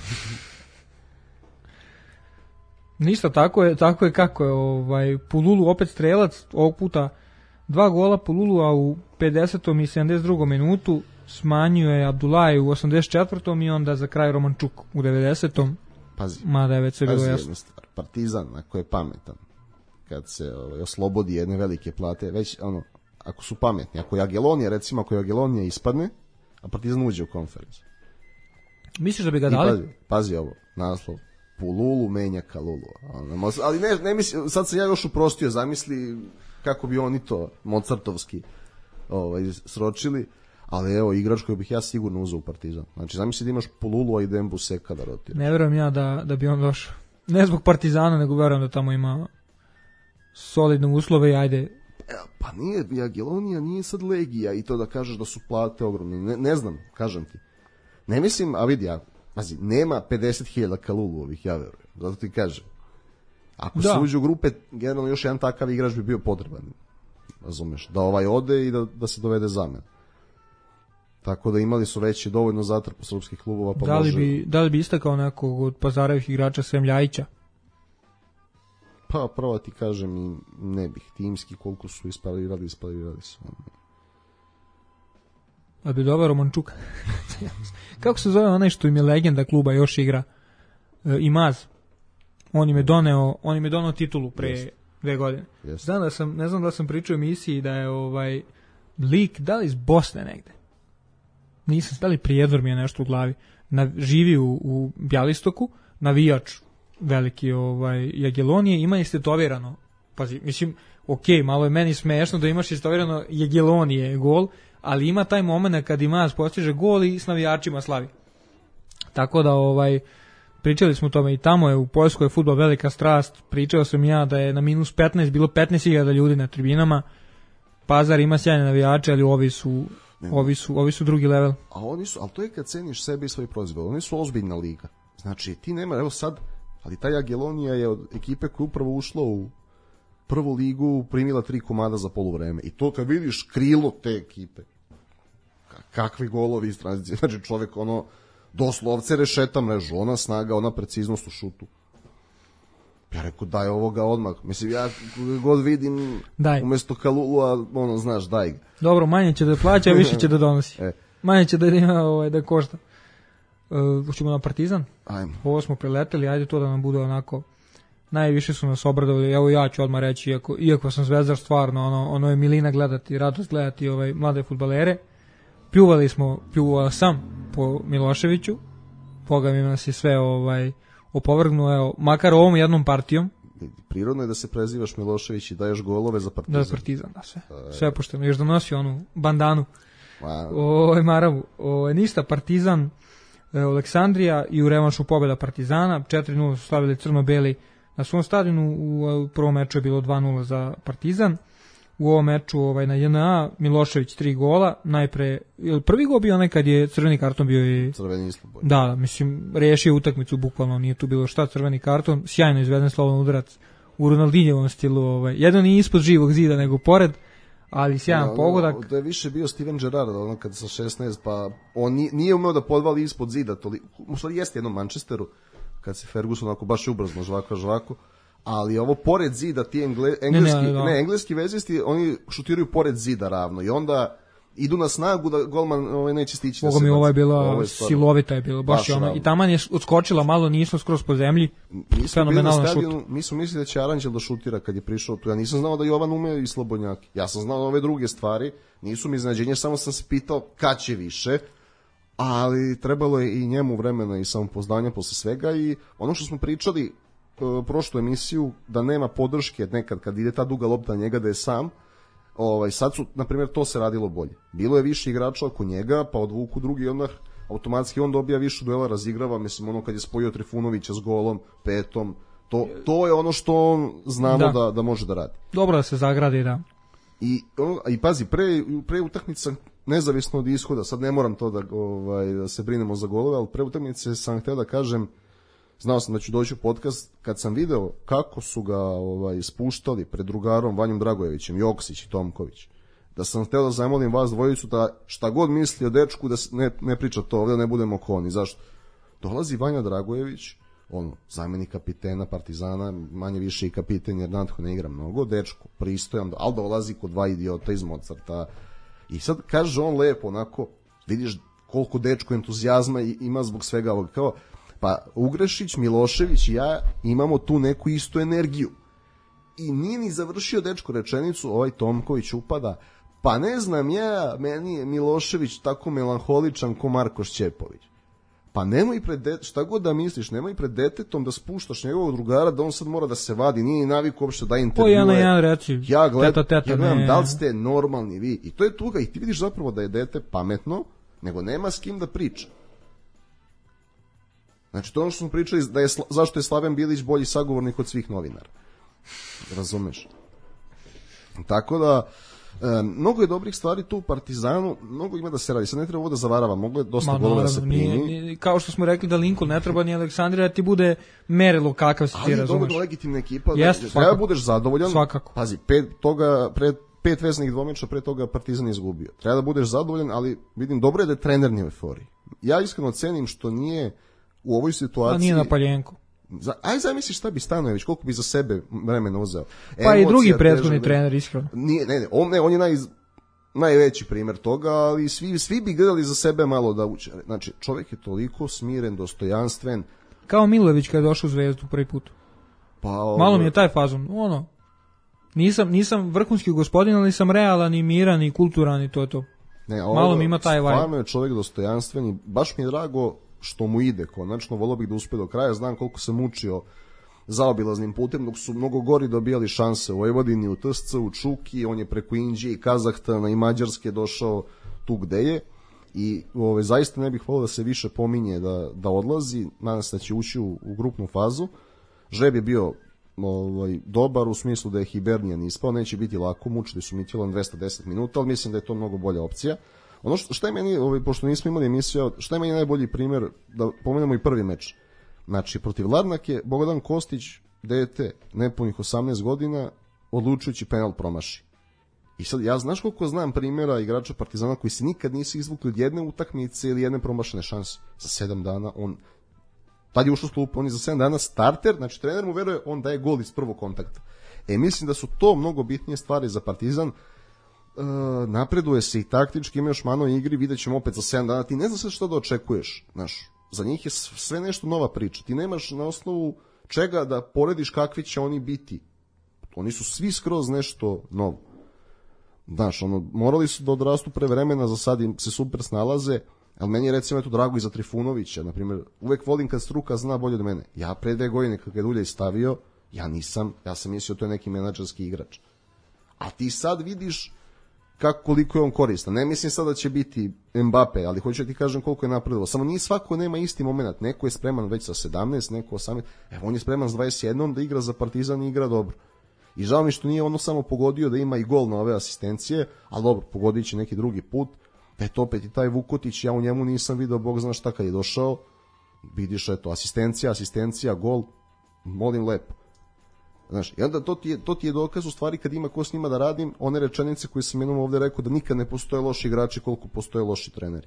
Ništa, tako je kako je. Pululu opet strelac, ovog puta 2 gola Pululu, a u 50. i 72. minutu smanjio je Abdullahi u 84. i onda za kraj Romančuk u 90. Pazi, mada je već sve bilo jasno. Partizan, ako je pametan, kad se oslobodi jedne velike plate, već ako su pametni, ako Jagiellonija ispadne, a Partizan uđe u konferenciju. Misliš da bi ga dali? Pazi ovo, naslov. Pululu menja Kalulu. Ali ne mislim, sad se ja još uprostio, zamisli kako bi oni to Mozartovski sročili, ali evo, igrač koji bih ja sigurno uzeo u Partizan. Znači, zamisli da imaš Pululu, a i Dembu Seka da rotiraš. Ne verujem ja da bi on došao. Ne zbog Partizana, nego verujem da tamo ima solidne uslove i ajde. Pa nije, Jagiellonija nije sad Legija i to da kažeš da su plate ogromne. Ne znam, kažem ti. Ne mislim, a vidi, pazi, nema 50.000 Kaluluovih, ja verujem. Zato ti kažem. Ako se uđe u grupe, generalno još jedan takav igrač bi bio potreban. Razumeš? Da ode i da se dovede zamen. Tako da imali su već dovoljno zatrpa srpskih klubova. Pa da li bi istakao nekog od Pazarevih igrača sem Ljajića? Pa prvo ti kažem, ne bih. Timski koliko su ispalirali su. A bi dobar Romančuk. Kako se zove onaj što im je legenda kluba još igra? Imaz. On im je doneo titulu pre 2 godine. Ne znam da sam pričao u emisiji da je lik, da li iz Bosne negde? Nisam, da li Prijedor mi je nešto u glavi. Živi u Bjelistoku, navijač veliki Jagiellonije, ima istetovirano. Pazi, mislim, malo je meni smešno da imaš istetovirano Jagiellonije gol, ali ima taj moment kad Imaz postiže gol i s navijačima slavi. Tako da pričali smo o tome i tamo je u Poljskoj je fudbal velika strast. Pričao sam ja da je na minus 15 bilo 15.000 ljudi na tribinama. Pazar ima sjajne navijače, ali ovi su drugi level. Ali to je kad ceniš sebe i svoj proizvod. Oni su ozbiljna liga. Znači ti nema, evo sad, ali ta Jagiellonija je od ekipe koja upravo ušla u prvu ligu, primila 3 komada za poluvreme. I to kad vidiš krilo te ekipe, kakvi golovi iz tranzicije. Znači čovjek doslovce rešeta mrežu, ona snaga, ona preciznost u šutu. Ja rekao, daj ovoga odmah. Mislim, ja god vidim, umjesto Kalulua, znaš, daj ga. Dobro, manje će da plaća, a više će da donosi. Manje će da ima da košta. Hoćemo na Partizan? Ajmo. Ovo smo preleteli, ajde to da nam bude onako. Najviše su nas obradovali, evo ja ću odmah reći, iako sam zvezdar stvarno, ono je milina gledati, radost gledati mlade fudbalere. Pljuvao sam po Miloševiću, Boga mi nas je sve opovrgnuo, evo, makar ovom jednom partijom. Prirodno je da se prezivaš Milošević i daješ golove za Partizan. Da, Partizan, da, sve pošteno, još da nosi onu bandanu. Maravu. Ništa, Partizan, Aleksandrija i u revanšu pobjeda Partizana, 4-0 su slavili crno-beli na svom stadionu, u prvom meču je bilo 2-0 za Partizan. U ovom meču na JNA Milošević 3 gola, najpre prvi gol bio onaj kad je crveni karton bio i crveni islop. Da, mislim rešio utakmicu bukvalno, nije tu bilo šta, crveni karton, sjajno izveden slobodan udarac u Ronaldinhovom stilu, jedan nije ispod živog zida nego pored, ali sjajan pogodak. To je više bio Steven Gerrard, kad sa 16, pa on nije umeo da podvali ispod zida, u stvari jeste jednom Manchesteru, kad se Ferguson onako baš ubrzno žvako, ali ovo pored zida, ti engleski vezisti, oni šutiraju pored zida ravno i onda idu na snagu da golman neće stići. Boga mi, ovo je bila silovita je bila, baš je ona, i taman je odskočila malo, nije išla skroz po zemlji, fenomenalan šut. Mi smo mislili da će Aranđel da šutira kad je prišao tu, ja nisam znao da Jovan ume i slobodnjaki, ja sam znao ove druge stvari, nisu mi iznenađenje, samo sam se pitao kad će više, ali trebalo je i njemu vremena i samopouzdanja posle svega i ono što smo pričali prošlu emisiju, da nema podrške nekad kad ide ta duga lopta njega da je sam, sad su, na primjer, to se radilo bolje. Bilo je više igrača oko njega, pa odvuku drugi i onda automatski on dobija više duela, razigrava, mislim, ono kad je spojio Trifunovića s golom, petom, to je ono što on znamo da može da radi. Dobro da se zagradi, da. I pazi, pre utakmica, nezavisno od ishoda, sad ne moram to da se brinemo za golove, ali pre utakmice sam htio da kažem, znao sam da ću doći u podcast, kad sam video kako su ga spuštali pred drugarom Vanjom Dragojevićem, Joksić i Tomković, da sam hteo da zamolim vas dvojicu da šta god misli o dečku da ne priča to ovdje, ne budemo koni. Zašto? Dolazi Vanja Dragojević, zamjenik kapitena Partizana, manje više i kapiten jer Natho ne igra mnogo, dečko, pristojan, ali dolazi kod dva idiota iz Mozarta. I sad kaže on lepo, onako, vidiš koliko dečko entuzijazma ima zbog svega ovog, kao, pa Ugrešić, Milošević i ja imamo tu neku istu energiju. I nije ni završio dečko rečenicu, ovaj Tomković upada, pa ne znam ja, meni je Milošević tako melanholičan ko Marko Šćepović. Pa nemoj šta god da misliš, nemoj pred detetom da spuštaš njegovog drugara, da on sad mora da se vadi, nije naviku uopšte da intervjuje. Ja na jedan reći, ja gledam, da li ste normalni vi. I to je tuga, i ti vidiš zapravo da je dete pametno, nego nema s kim da priča. Znači, to ono što smo pričali, zašto je Slaven Bilić bolji sagovornik od svih novinara. Razumeš? Tako da, mnogo je dobrih stvari tu u Partizanu, mnogo ima da se radi. Sad ne treba ovo da zavarava, moglo je dosta golova da se primi. Kao što smo rekli da Lincoln ne treba ni Aleksandrija, da ti bude merilo kakav si ti, razumeš. Ali dobro legitimna ekipa, treba budeš zadovoljan. Svakako. Pazi, pet vezanih dvomeča, pre toga Partizan izgubio. Treba da budeš zadovoljan, ali vidim, dobro je da je trener nije u euforiji. Ja iskreno cenim što nije u ovoj situaciji... A nije na Paljenku. Aj zamisliš šta bi Stanojević, koliko bi za sebe vremena uzeo. Pa i drugi prethodni trener, iskreno. On je najveći primjer toga, ali svi bi gledali za sebe malo da uče. Znači, čovjek je toliko smiren, dostojanstven. Kao Milojević kada je došao u Zvezdu prvi put. Malo mi je taj fazon. Nisam vrhunski gospodin, ali sam realan i miran i kulturan i to je to. Malo mi ima taj vibe. Stvarno je čovjek dostojanstven i baš mi je drago što mu ide, konačno, volio bih da uspe do kraja, znam koliko se mučio zaobilaznim putem, dok su mnogo gori dobijali šanse u Vojvodini, u TSC, u Čuki, on je preko Indije i Kazahstana i Mađarske došao tu gde je i zaista ne bih volio da se više pominje da odlazi, nadam se da će ući u grupnu fazu. Žreb je bio dobar u smislu da je Hibernijan ispao, neće biti lako, mučili su Mitjelan 210 minuta, ali mislim da je to mnogo bolja opcija. Ono što je meni, pošto nismo imali emisiju, što je meni najbolji primjer, da pomenemo i prvi meč. Znači, protiv Larnake, Bogdan Kostić, dete, nepunih 18 godina, odlučujući penal promaši. I sad, ja znaš koliko znam primjera igrača Partizana koji se nikad nisu izvukli od jedne utakmice ili jedne promašene šanse. Za 7 dana, tad je ušao s klupa, on je za 7 dana starter, znači trener mu veruje, on daje gol iz prvog kontakta. Mislim da su to mnogo bitnije stvari za Partizan. Napreduje se i taktički, ima još mano igri, vidjet ćemo opet za 7 dana, ti ne znaš sve što da očekuješ, znaš, za njih je sve nešto nova priča, ti nemaš na osnovu čega da porediš kakvi će oni biti, oni su svi skroz nešto novo, znaš, morali su da odrastu pre vremena, za sad im se super snalaze, ali meni je recimo drago i za Trifunovića, na primjer, uvek volim kad struka zna bolje od mene, ja pre 2 godine kad ga Dulje stavio, ja sam mislio to je neki menadžerski igrač, a ti sad vidiš koliko je on koristan. Ne mislim sad da će biti Mbappe, ali hoću da ti kažem koliko je napredovao. Samo nije svako nema isti moment. Neko je spreman već sa 17, neko 18. Evo, on je spreman s 21 da igra za Partizan i igra dobro. I žao mi što nije ono samo pogodio da ima i gol na ove asistencije, ali dobro, pogodit će neki drugi put. Eto opet i taj Vukotić, ja u njemu nisam video, Bog zna šta kad je došao. Vidiš, eto, asistencija, gol, molim lepo. Znaš, i onda to ti je dokaz u stvari kad ima ko s njima da radim, one rečenice koje sam jednom ovdje rekao da nikad ne postoje loši igrači koliko postoje loši treneri.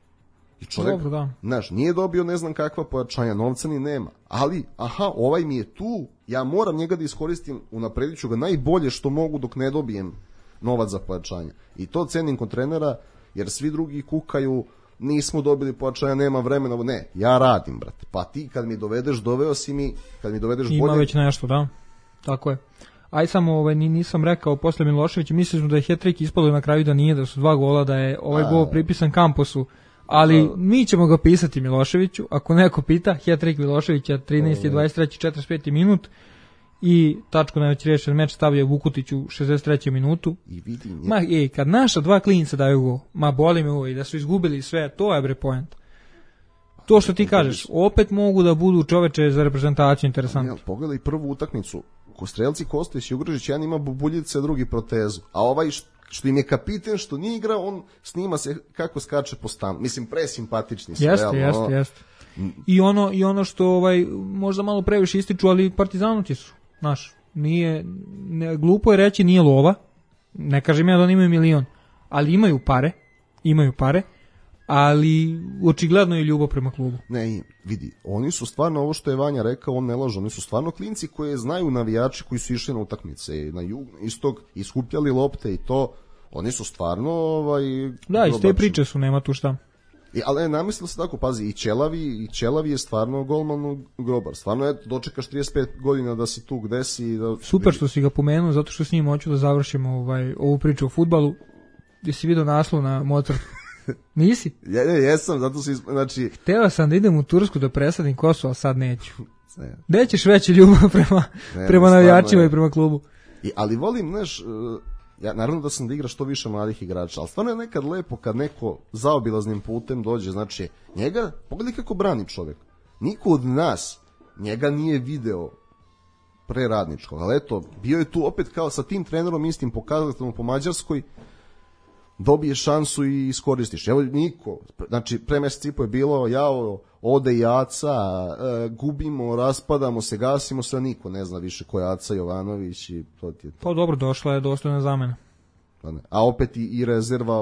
I čovjek, znaš, nije dobio ne znam kakva pojačanja, novca ni nema, ali, ovaj mi je tu, ja moram njega da iskoristim, unapredit ću ga najbolje što mogu dok ne dobijem novac za pojačanje. I to cenim kod trenera, jer svi drugi kukaju, nismo dobili pojačanja, nema vremena, ne, ja radim, brate. Pa ti kad mi dovedeš, doveo si mi, kad mi dovedeš bolje... Ima već nešto, da, tako je. Aj samo nisam rekao posle Miloševića, mislili smo da je hat-trick ispalo na kraju da nije, da su 2 gola, da je ovaj gol pripisan Camposu, ali mi ćemo ga pisati Miloševiću. Ako neko pita, hat-trick Miloševića 13. 23. 45. minut i tačku na već rešen meč stavlja Vukutić u 63. minutu. I vidi, kad naša 2 klinca daju gol, boli me ovo i da su izgubili sve, to je bre point. To što ti kažeš, opet mogu da budu čoveče za reprezentaciju interesantni. Pogledaj prvu utakmicu. Strelci Kostić i Ugržić, jedan ima bubuljice, drugi protezu. A ovaj što im je kapiten, što nije igrao, on snima se kako skače po stanu. Mislim, presimpatični su. Jeste. I ono što možda malo previše ističu, ali partizanuti su. Znaš, glupo je reći nije lova. Ne kažem ja da oni imaju milion, ali imaju pare. Ali očigledno je ljubav prema klubu. Ne, vidi, oni su stvarno, ovo što je Vanja rekao, on ne laže, oni su stvarno klinci koje znaju navijači koji su išli na utakmice, na jug, istok, iskupljali lopte i to, oni su stvarno da, iz te priče su, nema tu šta. Ali namislio se tako, pazi, i Ćelavi je stvarno golman grobar, stvarno dočekaš 35 godina da si tu gde si. Super što si ga pomenuo, zato što s njim hoću da završimo ovu priču o fudbalu. Gdje si vidio naslov na Mozartu? Nisi? Jesam, zato si, znači... Hteo sam da idem u Tursku da presadim kosu, ali sad neću. Gde ćeš veći ljubav prema navijačima i prema klubu? Ali volim, znaš, ja naravno da sam da igra što više mladih igrača, ali stvarno je nekad lepo kad neko zaobilaznim putem dođe, znači, njega, pogledaj kako brani čovjek. Niko od nas njega nije video pre Radničkog, ali eto, bio je tu opet kao sa tim trenerom istim pokazateljom po Mađarskoj, dobije šansu i iskoristiš. Evo niko, znači pre mesec i po je bilo ode Jaca, gubimo, raspadamo se, gasimo se, niko ne zna više ko je Jaca Jovanović i to ti je to. Pa dobro, došla je dostojna zamena. A opet i rezerva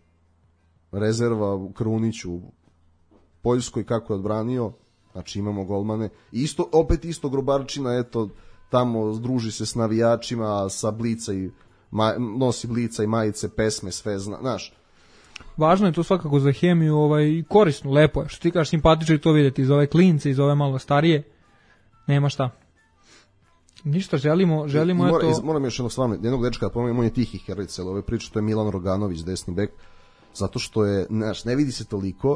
u Kruniću u Poljskoj kako je odbranio, znači imamo golmane. Opet isto Grobarčina, eto, tamo združi se s navijačima, sa Blica i nosi Blica i majice, pesme, sve znaš. Važno je to svakako za hemiju, korisno, lepo je. Što ti kažeš, simpatično je to vidjeti iz ove klince, iz ove malo starije. Nema šta. Ništa, želimo eto... Moram još jednog dečka da pomenem, on je tihi heroj celo ove priče, to je Milan Roganović, desni bek, zato što je, znaš, ne vidi se toliko,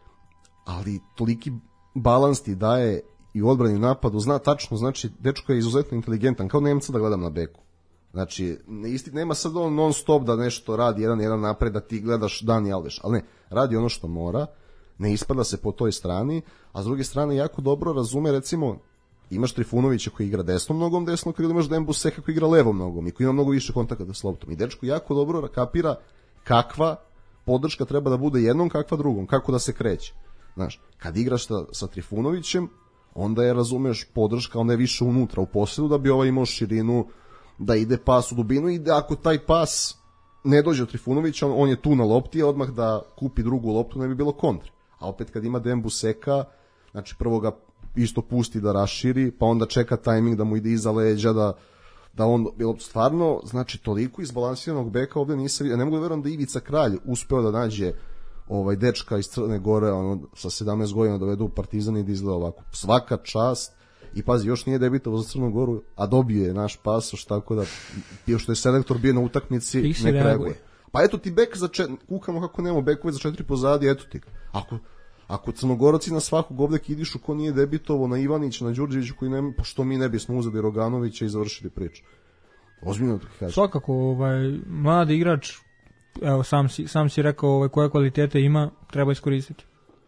ali toliki balans ti daje i u odbrani napadu, zna tačno, znači, dečko je izuzetno inteligentan, kao Nemca da gledam na beku. Znači, nema sad on non stop da nešto radi jedan napred, da ti gledaš dan i Alveš, ali ne, radi ono što mora, ne ispada se po toj strani, a s druge strane jako dobro razume, recimo, imaš Trifunovića koji igra desnom nogom desnog krila, imaš Dembu Seka koji igra levom nogom i koji ima mnogo više kontakata s loptom. I dečko jako dobro kapira kakva podrška treba da bude jednom, kakva drugom, kako da se kreće. Znaš, kad igraš sa Trifunovićem, onda je, razumeš, podrška, onda je više unutra u posledu da bi imao širinu, da ide pas u dubinu i da ako taj pas ne dođe od Trifunovića, on je tu na lopti, odmah da kupi drugu loptu, ne bi bilo kontra. A opet kad ima Dembu Seka, znači prvo ga isto pusti da raširi, pa onda čeka tajming da mu ide iza leđa, da on, stvarno, znači toliko izbalansiranog beka ovdje nisam, ja ne mogu da verujem da Ivica Kralj uspeo da nađe dečka iz Crne Gore, sa 17 godina dovedu u Partizan i da izgleda ovako. Svaka čast. I pazi, još nije debitovao za Crnu Goru, a dobio je naš pasoš, tako da, što je selektor bio na utakmici, ne reaguje. Pa eto ti bek kukamo kako nemamo bekove za 4 pozadi, eto ti. Ako Crnogorac na svakog ovdje kidišu ko nije debitovao, na Ivanića, na Đurđeviću, koji nema, pošto mi ne bismo uzeli Roganovića i završili priču. Ozbiljno to kažem. Svakako, mladi igrač, evo sam si rekao koje kvalitete ima, treba iskoristiti.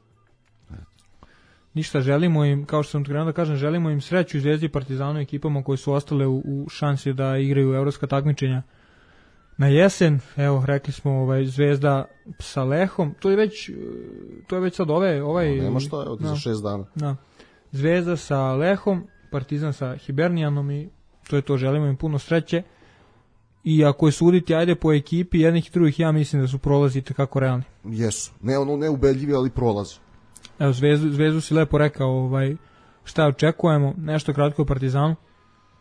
Ništa, želimo im, kao što sam krenuo da kažem, želimo im sreću i Zvezdi i Partizanu ekipama koji su ostale u šansi da igraju evropska takmičenja na jesen. Evo, rekli smo Zvezda sa Lehom, to je već sad nema šta, evo za 6 dana. Da. Zvezda sa Lehom, Partizan sa Hibernijanom i to je to, želimo im puno sreće. I ako je suditi, ajde po ekipi jednih i drugih, ja mislim da su prolazi kako realni. Jesu, ne ubedljivi, ali prolazi. Evo, Zvezdu si lepo rekao šta očekujemo, nešto kratko o Partizanu.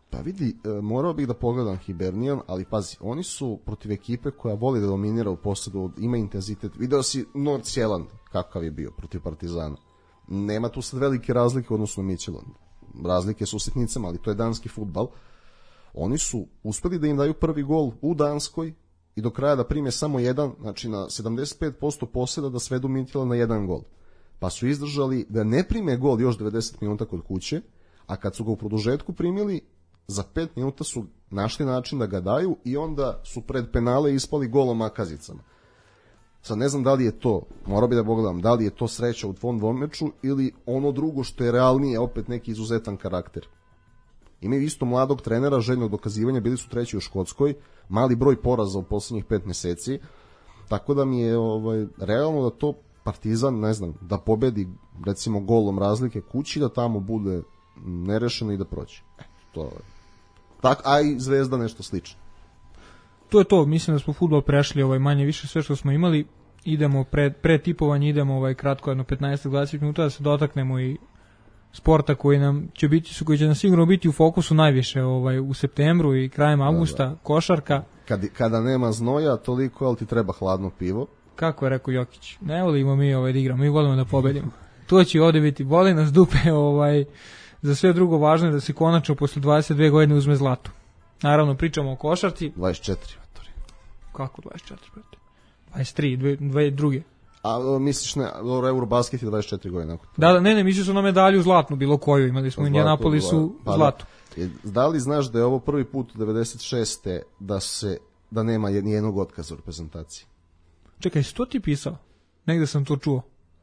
Pa vidi, morao bih da pogledam Hibernian, ali pazi, oni su protiv ekipe koja voli da dominira u posledu, ima intenzitet. Video si Nordsjælland kakav je bio protiv Partizana. Nema tu sad velike razlike u odnosu na Midtjylland. Razlike su u sitnicama, ali to je danski fudbal. Oni su uspeli da im daju prvi gol u Danskoj i do kraja da prime samo jedan, znači na 75% poseda da svedu Midtjylland na jedan gol. Pa su izdržali da ne prime gol još 90 minuta kod kuće, a kad su ga u produžetku primili, za 5 minuta su našli način da ga daju i onda su pred penale ispali golom makazicama. Sad ne znam da li je to, morao bi da pogledam, da li je to sreća u tvom dvomeču ili ono drugo što je realnije, opet neki izuzetan karakter. Imaju isto mladog trenera, željnog dokazivanja, bili su treći u Škotskoj, mali broj poraza u poslednjih 5 meseci, tako da mi je realno da to Partizan, ne znam, da pobedi recimo golom razlike kući, da tamo bude nerešeno i da proći. To je. Tak, a i Zvezda nešto slično. To je to, mislim da smo fudbal prešli manje više sve što smo imali. Idemo pre tipovanje, idemo kratko jedno 15-20 minuta da se dotaknemo i sporta koji će nam sigurno biti u fokusu najviše u septembru i krajem avgusta, košarka. Kada nema znoja toliko, ali ti treba hladno pivo. Kako je rekao Jokić, ne volimo mi da igramo, mi volimo da pobedimo. To će ovde biti, voli nas dupe, za sve drugo važno je da se konačno posle 22 godine uzme zlato. Naravno, pričamo o košarci. 24. Kako 24? 23, druge. A misliš ne, Eurobasket je 24 godine. Da, ne, mislio sam na medalju zlatnu, bilo koju, imali smo u Indianapolisu zlatu. Da li znaš da je ovo prvi put u 96. da nema ni jednog otkaza u reprezentaciji? Čekaj, si to ti pisao? Negde sam to čuo.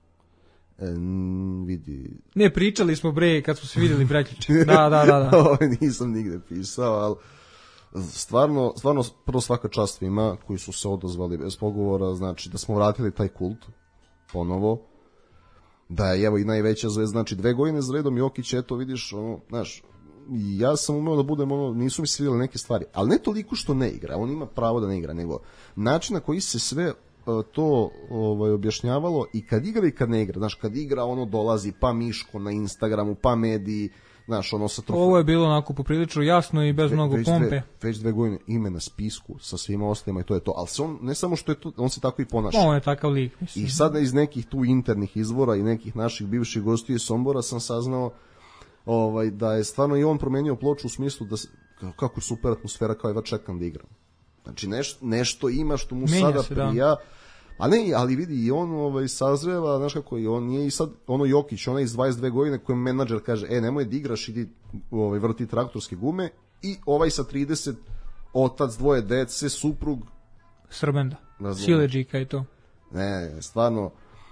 Vidi. Ne, pričali smo kad smo se vidjeli prekjuče. Da. Nisam nigde pisao, ali stvarno prvo svaka čast svima koji su se odazvali bez pogovora, znači da smo vratili taj kult ponovo, da je evo i najveća zvezda, znači 2 godine za redom Jokić, eto vidiš, znaš, ja sam umeo da budem nisu mi svidjeli neke stvari, ali ne toliko što ne igra, on ima pravo da ne igra, nego način na koji se sve to objašnjavalo i kad igra i kad ne igra, znaš, kad igra dolazi pa Miško na Instagramu, pa mediji, znaš, sa trofejem. Ovo je bilo onako poprilično jasno i bez mnogo pompe. Već 2 godine ime na spisku sa svima ostalima i to je to, ali on, ne samo što je to, on se tako i ponaša. On je takav lik, mislim. I sada iz nekih tu internih izvora i nekih naših bivših gostiju iz Sombora sam saznao da je stvarno i on promenio ploču u smislu da kako je super atmosfera, kao čekam da igram. Znači nešto ima što mu menja sada prija. Da. A ne, ali vidi, i on sazreva, znaš kako je, on nije i sad Jokić, onaj iz 22 godine kojem menadžer kaže, nemoj da igraš, idi vrti traktorske gume, i sa 30, otac, 2 dece, suprug. Srbenda, sileđika i to. Ne, stvarno,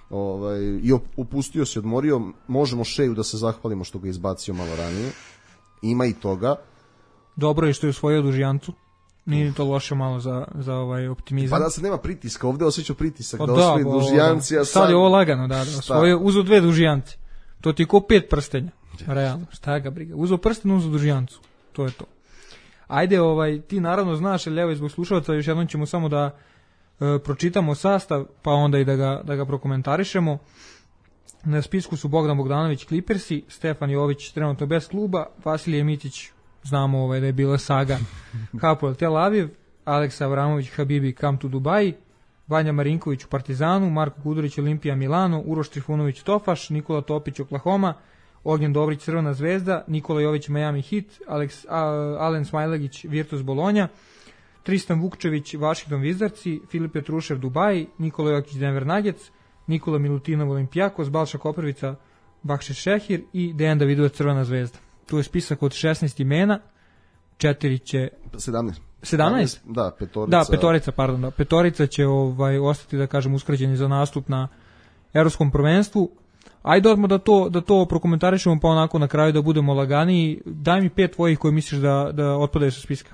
i opustio se, odmorio, možemo Šeju da se zahvalimo što ga izbacio malo ranije, ima i toga. Dobro je što je osvojio Dužijancu. Nije to loše malo za optimizam. Pa da se nema pritiska, ovde osjećao pritisak da osvoji Dužijanci. Sad je ovo lagano, uzo 2 Dužijance. To ti je ko 5 prstenja, realno, šta ga briga. Uzo prsten, uzo Dužijancu, to je to. Ajde, ti naravno znaš, ali evo izbog slušalaca, još jednom ćemo samo da pročitamo sastav, pa onda i da ga prokomentarišemo. Na spisku su Bogdan Bogdanović, Clippersi, Stefan Jović, trenutno bez kluba, Vasilije Mitić, znamo da je bila saga Hapoel Tel Aviv, Aleksa Avramović, Habibi, Come to Dubai, Vanja Marinković u Partizanu, Marko Kudurić, Olimpija Milano, Uroš Trifunović, Tofaš, Nikola Topić, Oklahoma, Ognjen Dobrić, Crvena zvezda, Nikola Jović, Miami Heat, Alen Smajlagić, Virtus Bolonja, Tristan Vukčević, Washington Wizardsi, Filip Petrušev, Dubai, Nikola Jokić, Denver Nuggets, Nikola Milutinov, Olimpijakos, Balša Koprivica, Bakše Šehir i Dejan Davidovac, Crvena zvezda. Tu je spisak od 16 imena, 4 će... 17? Da, petorica. Da, petorica, pardon. Da. Petorica će ostati, da kažem, uskraćeni za nastup na Evropskom prvenstvu. Ajde odmah da to prokomentarišemo, pa onako na kraju da budemo laganiji. Daj mi 5 tvojih koji misliš da otpadaju sa spiska.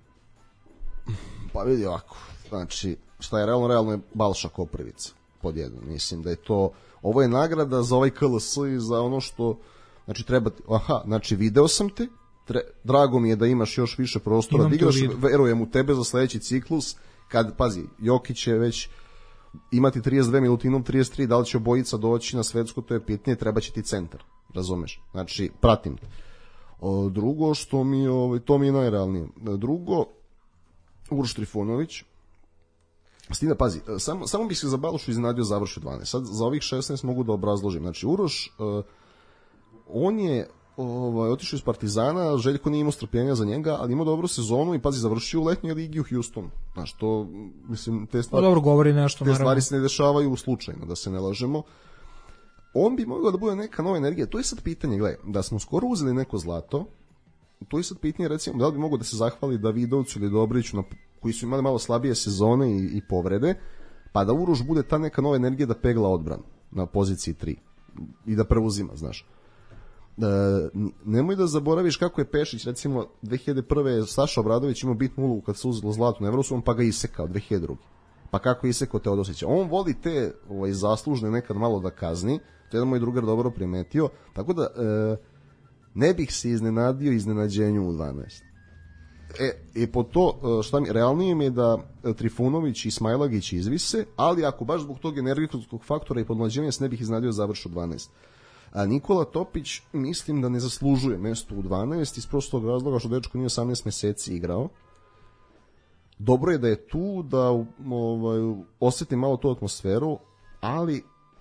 Pa vidi ovako, znači, šta je realno je Balša Koprivica, pod jedno. Mislim da je to, ovo je nagrada za ovaj KLS i za ono što, znači treba, znači video sam te, drago mi je da imaš još više prostora, da igraš, verujem u tebe za sledeći ciklus, kad, pazi, Jokić će već imati 32 Milutinom 33, da li će obojica doći na svetsko, to je pitanje, treba će ti centar, razumeš, znači, pratim. Drugo, što mi to mi je najrealnije. Drugo, Uroš Trifunović. S tim da pazi, samo bih se za Balšu iznenadio završi 12. Sad za ovih 16 mogu da obrazložim. Znači Uroš, on je otišao iz Partizana, Željko nije imao strpljenja za njega, ali imao dobru sezonu i pazi, završio u letnjoj ligi u Houstonu. Znaš, to, mislim, te stvari, dobro govori nešto, te stvari se ne dešavaju slučajno, da se ne lažemo. On bi mogao da bude neka nova energija. To je sad pitanje, gledaj, da smo skoro uzeli neko zlato, to je sad pitanje, recimo, da li bi mogao da se zahvali Davidovcu ili Dobriću, koji su imali malo slabije sezone i povrede, pa da Uroš bude ta neka nova energija da pegla odbranu na poziciji 3 i da preuzima, znaš. Nemoj da zaboraviš kako je Pešić, recimo 2001. Saša Obradović imao bitnu ulogu kad se uzelo zlato na Evrosu, on pa ga isekao 2002. Pa kako je isekao Teodosića. On voli te zaslužne nekad malo da kazni, to je jedan moj drugar dobro primetio, tako da ne bih se iznenadio iznenađenju u 12. I po to, šta mi, realnije mi je da Trifunović i Smajlagić izvise, ali ako baš zbog tog energetskog faktora i podmlađenja se ne bih iznenadio završu 12. A Nikola Topić mislim da ne zaslužuje mesto u 12 iz prostog razloga što dečko nije 18 meseci igrao. Dobro je da je tu, da osjeti malo tu atmosferu, ali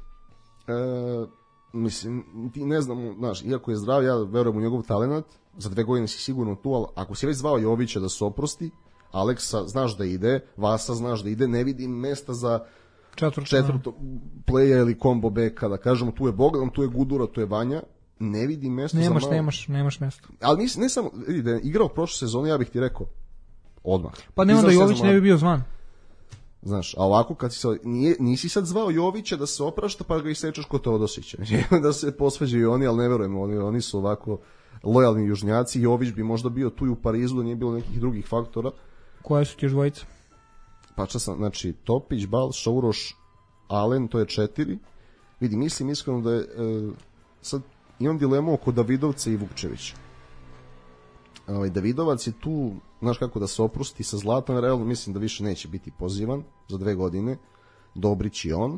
mislim, ti ne znam, znaš, iako je zdrav, ja verujem u njegov talenat, za 2 godine si sigurno tu, ali ako si već zvao Jovića da se oprosti, Aleksa znaš da ide, Vasa znaš da ide, ne vidim mesta za četvrto playa ili combo beka, da kažemo, tu je Bogdan, tu je Gudura, tu je Vanja, ne vidim mesta za malo. Nemaš mesta. Ali ne samo, vidi, da je igrao prošle sezone, ja bih ti rekao, odmah. Pa ne onda Jović ne bi bio zvan. Znaš, a ovako kad nisi sad zvao Jovića da se oprašta pa ga isečeš kod Teodosića. Da se posvađaju oni, ali ne verujem, oni su ovako lojalni južnjaci. Jović bi možda bio tu i u Parizu da nije bilo nekih drugih faktora. Koje su ti još dvojice? Pa sam, znači Topić, Balša, Uroš, Alen, to je 4. Vidi, mislim iskreno da je sad imam dilemu oko Davidovca i Vukčevića. Davidovac je tu, znaš kako, da se oprosti sa zlatom, realno mislim da više neće biti pozivan za 2 godine, Dobrić i on,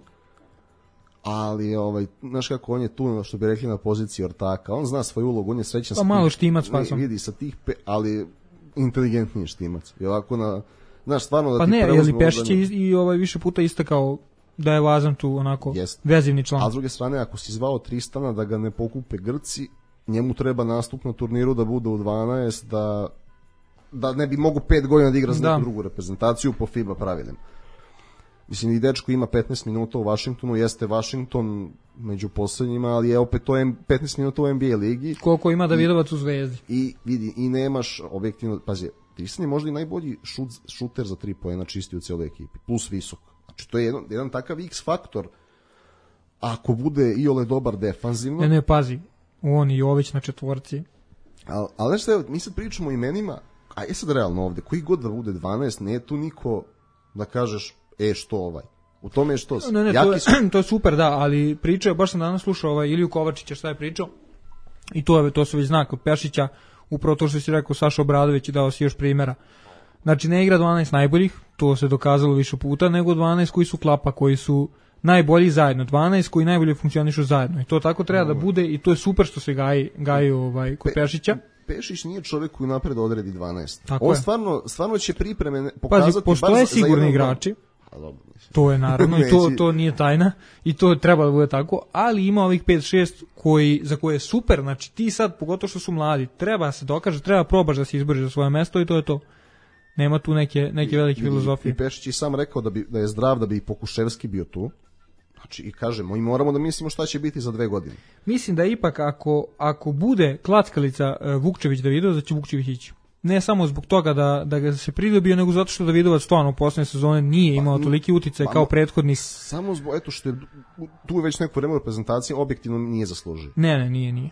ali znaš kako, on je tu, što bi rekli, na poziciji ortaka, on zna svoju ulogu, on je srećan pa malo štimac pasom. Vidi sa tih ali inteligentniji štimac, i ovako znaš, stvarno da pa ti ne, jer Pešić je i više puta istakao da je važan tu onako vezivni član. A s druge strane, ako si zvao Tristana da ga ne pokupe Grci, njemu treba nastup na turniru da bude u 12, da ne bi mogu 5 godina da igra za neku drugu reprezentaciju po FIBA pravilima. Mislim, i dečko ima 15 minuta u Vašingtonu, jeste Vašington među poslednjima, ali je opet to 15 minuta u NBA ligi. Koliko ima Davidovac u Zvezdi. I vidi, i nemaš objektivno, pazi, Tristan je možda i najbolji šuter za 3 poena čisti u cijeloj ekipi, plus visok. Znači, to je jedan takav X faktor, ako bude iole dobar defanzivno. Ne, pazi, on i Jović na četvorci. Ali nešto je, mi sad pričamo o imenima, a je sad realno ovde, koji god da bude 12, nije tu niko da kažeš, što ovaj. U tome je što... Ne, to je super, da, ali pričao, baš sam danas slušao Iliju Kovačića šta je pričao, i to se već zna kod Pešića, upravo to što si rekao, Saša Obradović i dao si još primjera. Znači, ne igra 12 najboljih, to se dokazalo više puta, nego 12 koji su klapa, koji su najbolji zajedno, 12 koji najbolje funkcionišu zajedno. I to tako treba da bude i to je super što se gaji kod Pešića. Pešić nije čovjek koji napred odredi 12. Tako on je. stvarno će pripreme pokazati. Pazi, postoje sigurni igrači. To je naravno i to nije tajna i to treba da bude tako, ali ima ovih 5-6 za koje je super, znači ti sad, pogotovo što su mladi, treba se dokaže, treba probaš da se izboriš za svoje mesto i to je to. Nema tu neke velike filozofije. I Pešić je sam rekao da je zdrav, da bi Pokuševski bio tu. Znači, i kažemo, i moramo da mislimo šta će biti za 2 godine. Mislim da ipak ako bude klackalica Vukčević Davidov, da će Vukčević ići. Ne samo zbog toga da ga se pridobio, nego zato što Davidovac stvarno u posljednje sezone nije imao toliki uticaj kao prethodnih. Samo zbog, eto što je tu je već neko vreme u reprezentaciji, objektivno nije zaslužio. Ne, nije.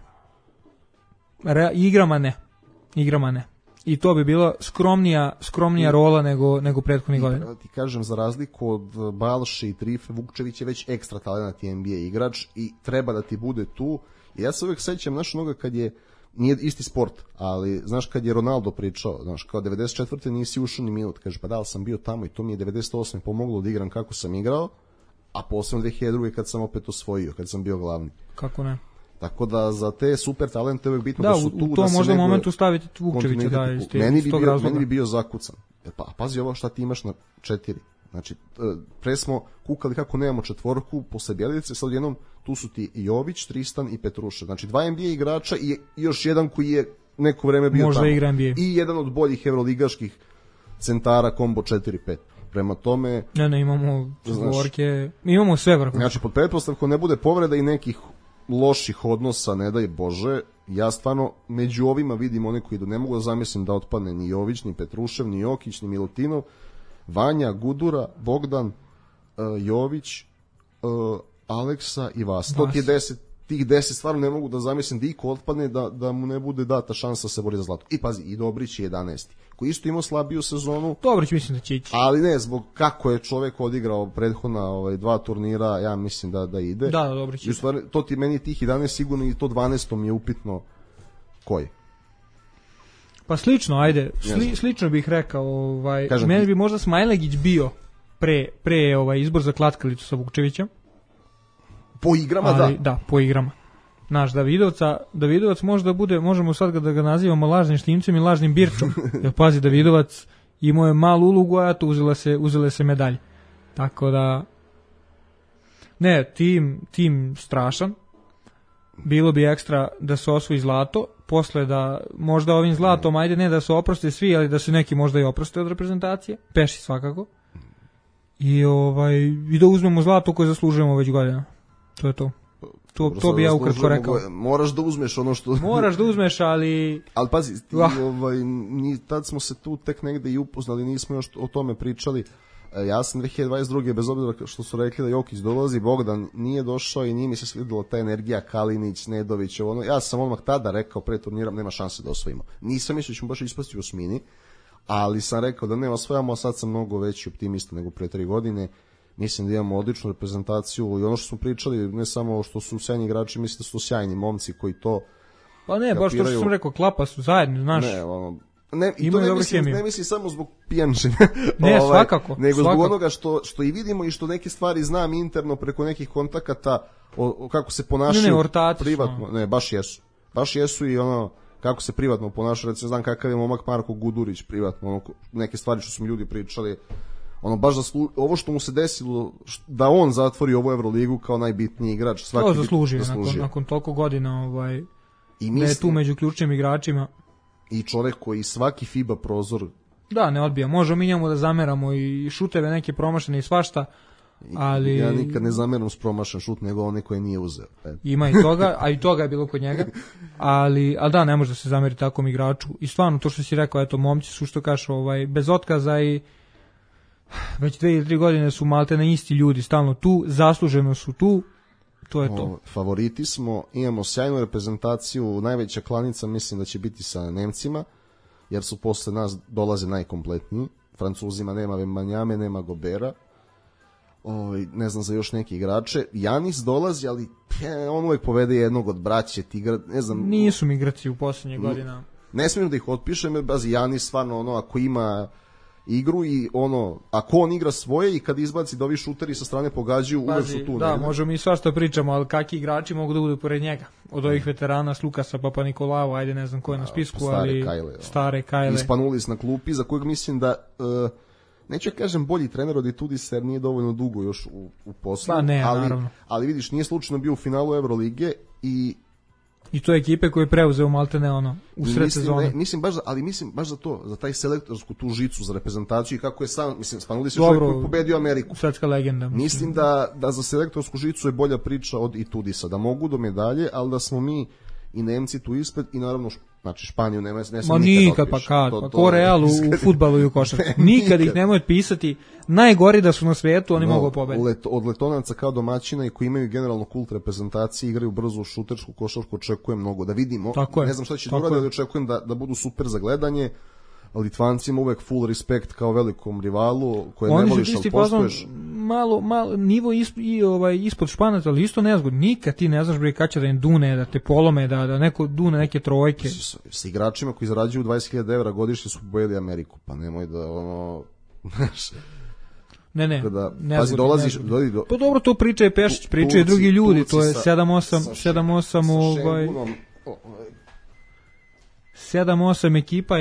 Igrama ne. I to bi bila skromnija rola nego prethodnih godina. Ti kažem, za razliku od Balše i Trife, Vukčević je već ekstra talenat NBA igrač i treba da ti bude tu. I ja se uvijek sećam naš onoga kad nije isti sport, ali znaš kad je Ronaldo pričao, znaš, kao 94. nisi ušao ni minut, kaže pa da, ali sam bio tamo i to mi je 98. pomoglo da igram kako sam igrao, a posebno 2002. kad sam opet osvojio, kad sam bio glavni. Kako ne? Tako da za te super talente je uvek bitno da, da su tu. U tom možda momentu staviti Vukčevića, da, meni bi bio zakucan. Pa pazi ovo šta ti imaš na 4. Znači, pre smo kukali kako nemamo četvorku posle Bjelice, sad jednom tu su ti Jović, Tristan i Petrušev. Znači, 2 NBA igrača i još jedan koji je neko vreme bio možda tamo. Igra NBA. I jedan od boljih evroligaških centara, kombo 4-5. Prema tome... Ne, imamo četvorke, imamo sve vrhunske. Znači, pod pretpostavkom ne bude povreda i nekih loših odnosa, ne daj Bože, ja stvarno među ovima vidim one koji ne mogu da zamislim da otpadne ni Jović, ni Petrušev, ni Jokić, ni Milutinov, Vanja, Gudura, Bogdan, Jović, Aleksa i Vas. To tih 10 stvarno ne mogu da zamislim da iko otpadne, da mu ne bude data šansa da se bori za zlato. I pazi, i Dobrić je 11. koji isto imao slabiju sezonu. Dobrić mislim da će ići. Ali ne, zbog kako je čovek odigrao prethodna 2 turnira, ja mislim da ide. Da, Dobrić. I u stvari, to ti meni tih 11 sigurno i to 12 mi je upitno ko je. Pa slično, ajde, slično bih rekao, meni bi možda Smajlegić bio pre izbor za klackalicu sa Vukčevićem. Po igrama, ali, da, po igrama. Naš Davidovac možda bude, možemo sad da ga nazivamo lažnim Štimcem i lažnim Birčom. Jer pazi, Davidovac imao je malu ulogu, a to uzele se medalje. Tako da ne, tim strašan. Bilo bi ekstra da se osvoji zlato, posle da možda ovim zlatom, ajde ne da se oproste svi, ali da se neki možda i oproste od reprezentacije, Peši svakako. I da uzmemo zlato koje zaslužujemo već godina. To je to. To bi ja ukratko rekao. Moraš da uzmeš ono što... Moraš da uzmeš, ali... Ali pazi, tad smo se tu tek negde i upoznali, nismo još o tome pričali. Ja sam 2022. bez obzira što su rekli da Jokić dolazi, Bogdan nije došao i nije mi se svidjela ta energija Kalinić, Nedović, ja sam odmah tada rekao pre turnira nema šanse da osvojimo. Nisam mislio da ćemo baš ispasti u osmini, ali sam rekao da ne osvojamo, a sad sam mnogo veći optimista nego pre 3 godine. Mislim da imamo odličnu reprezentaciju i ono što smo pričali, ne samo što su sjajni igrači, mislim da su sjajni momci koji to pa ne, baš to što sam rekao, klapa su zajedno, znaš. Ne, i to ne mislim samo zbog pijančenja. Ne, svakako. Nego zbog onoga što i vidimo i što neke stvari znam interno preko nekih kontakata kako se ponašaju privatno. Ne, baš jesu i ono kako se privatno ponašaju. Recimo znam kakav je momak Marko Gudurić privatno, neke stvari što su mi ljudi pričali. Baš ovo što mu se desilo da on zatvori ovu Evroligu kao najbitniji igrač. To zaslužio. Nakon toliko godina da je tu među ključnim igračima. I čovek koji svaki FIBA prozor... Da, ne odbija. Možemo mi njemu da zameramo i šuteve neke promašene i svašta, ali... Ja nikad ne zameram s promašan šut, nego one koje nije uzeo. Ima i toga, a i toga je bilo kod njega. Ali da, ne može da se zameri takvom igraču. I stvarno, to što si rekao, eto, momci su što kažu, bez otkaza i već 2 ili 3 godine su malte na isti ljudi, stalno tu, zasluženo su tu. To je to. Favoriti smo, imamo sjajnu reprezentaciju, najveća klanica mislim da će biti sa Nemcima, jer su posle nas dolaze najkompletniji. Francuzima nema Wembanyame, nema Gobera, ne znam za još neke igrače. Janis dolazi, ali on uvek povede jednog od braće, ne znam. Nisu mi igrači u posljednje godina. Ne smijem da ih otpišem, jer bazi Janis stvarno ako ima igru i ako on igra svoje i kad izbaci da ovi šuteri sa strane pogađaju, uvek su tu. Da, možemo mi svašta pričamo, ali kakvi igrači mogu da budu pored njega? Od ovih veterana, Lukasa, Papa Nikolao, ajde ne znam ko je na spisku, ali stare Kajle. Ispanulis na klupi, za kojeg mislim da, neću ja kažem bolji trener od Itudisa, jer nije dovoljno dugo još u poslu. Pa ne, naravno. Ali vidiš, nije slučajno bio u finalu Evrolige i to je ekipe koje je preuzeo maltene u sred sezone. Mislim baš za to, za taj selektorsku tu žicu za reprezentaciju i kako je sam, Spanulis je čovjek koji pobedio Ameriku. Svetska legenda. Mislim da za selektorsku žicu je bolja priča od Itudisa, da mogu do medalje, ali da smo mi i Nemci tu ispred i naravno Španiju ne sam nikad pa ko Real u fudbalu i u košarci. Nikad ih nemoj pisati. Najgori da su na svijetu, oni mogu pobediti. Od Letonaca kao domaćina i koji imaju generalno kult reprezentacije, igraju brzo šutersku košarku, očekujem mnogo da vidimo. Ne znam šta će da urade, ali očekujem da budu super za gledanje. Litvancima uvek full respekt kao velikom rivalu koje ne voliš, ali poštuješ. Malo nivo ispod Španaca, ali isto nezgodno. Nikad ti ne znaš kad će da im dune, da te polome, da neko dune neke trojke. S igračima koji zarađuju 20.000 € godišnje su pobedili Ameriku, pa nemoj da Ne. Pazi, dolaziš... Pa dobro, to priča i Pešić, pričaju i drugi ljudi, to je 7-8 7-8 ekipa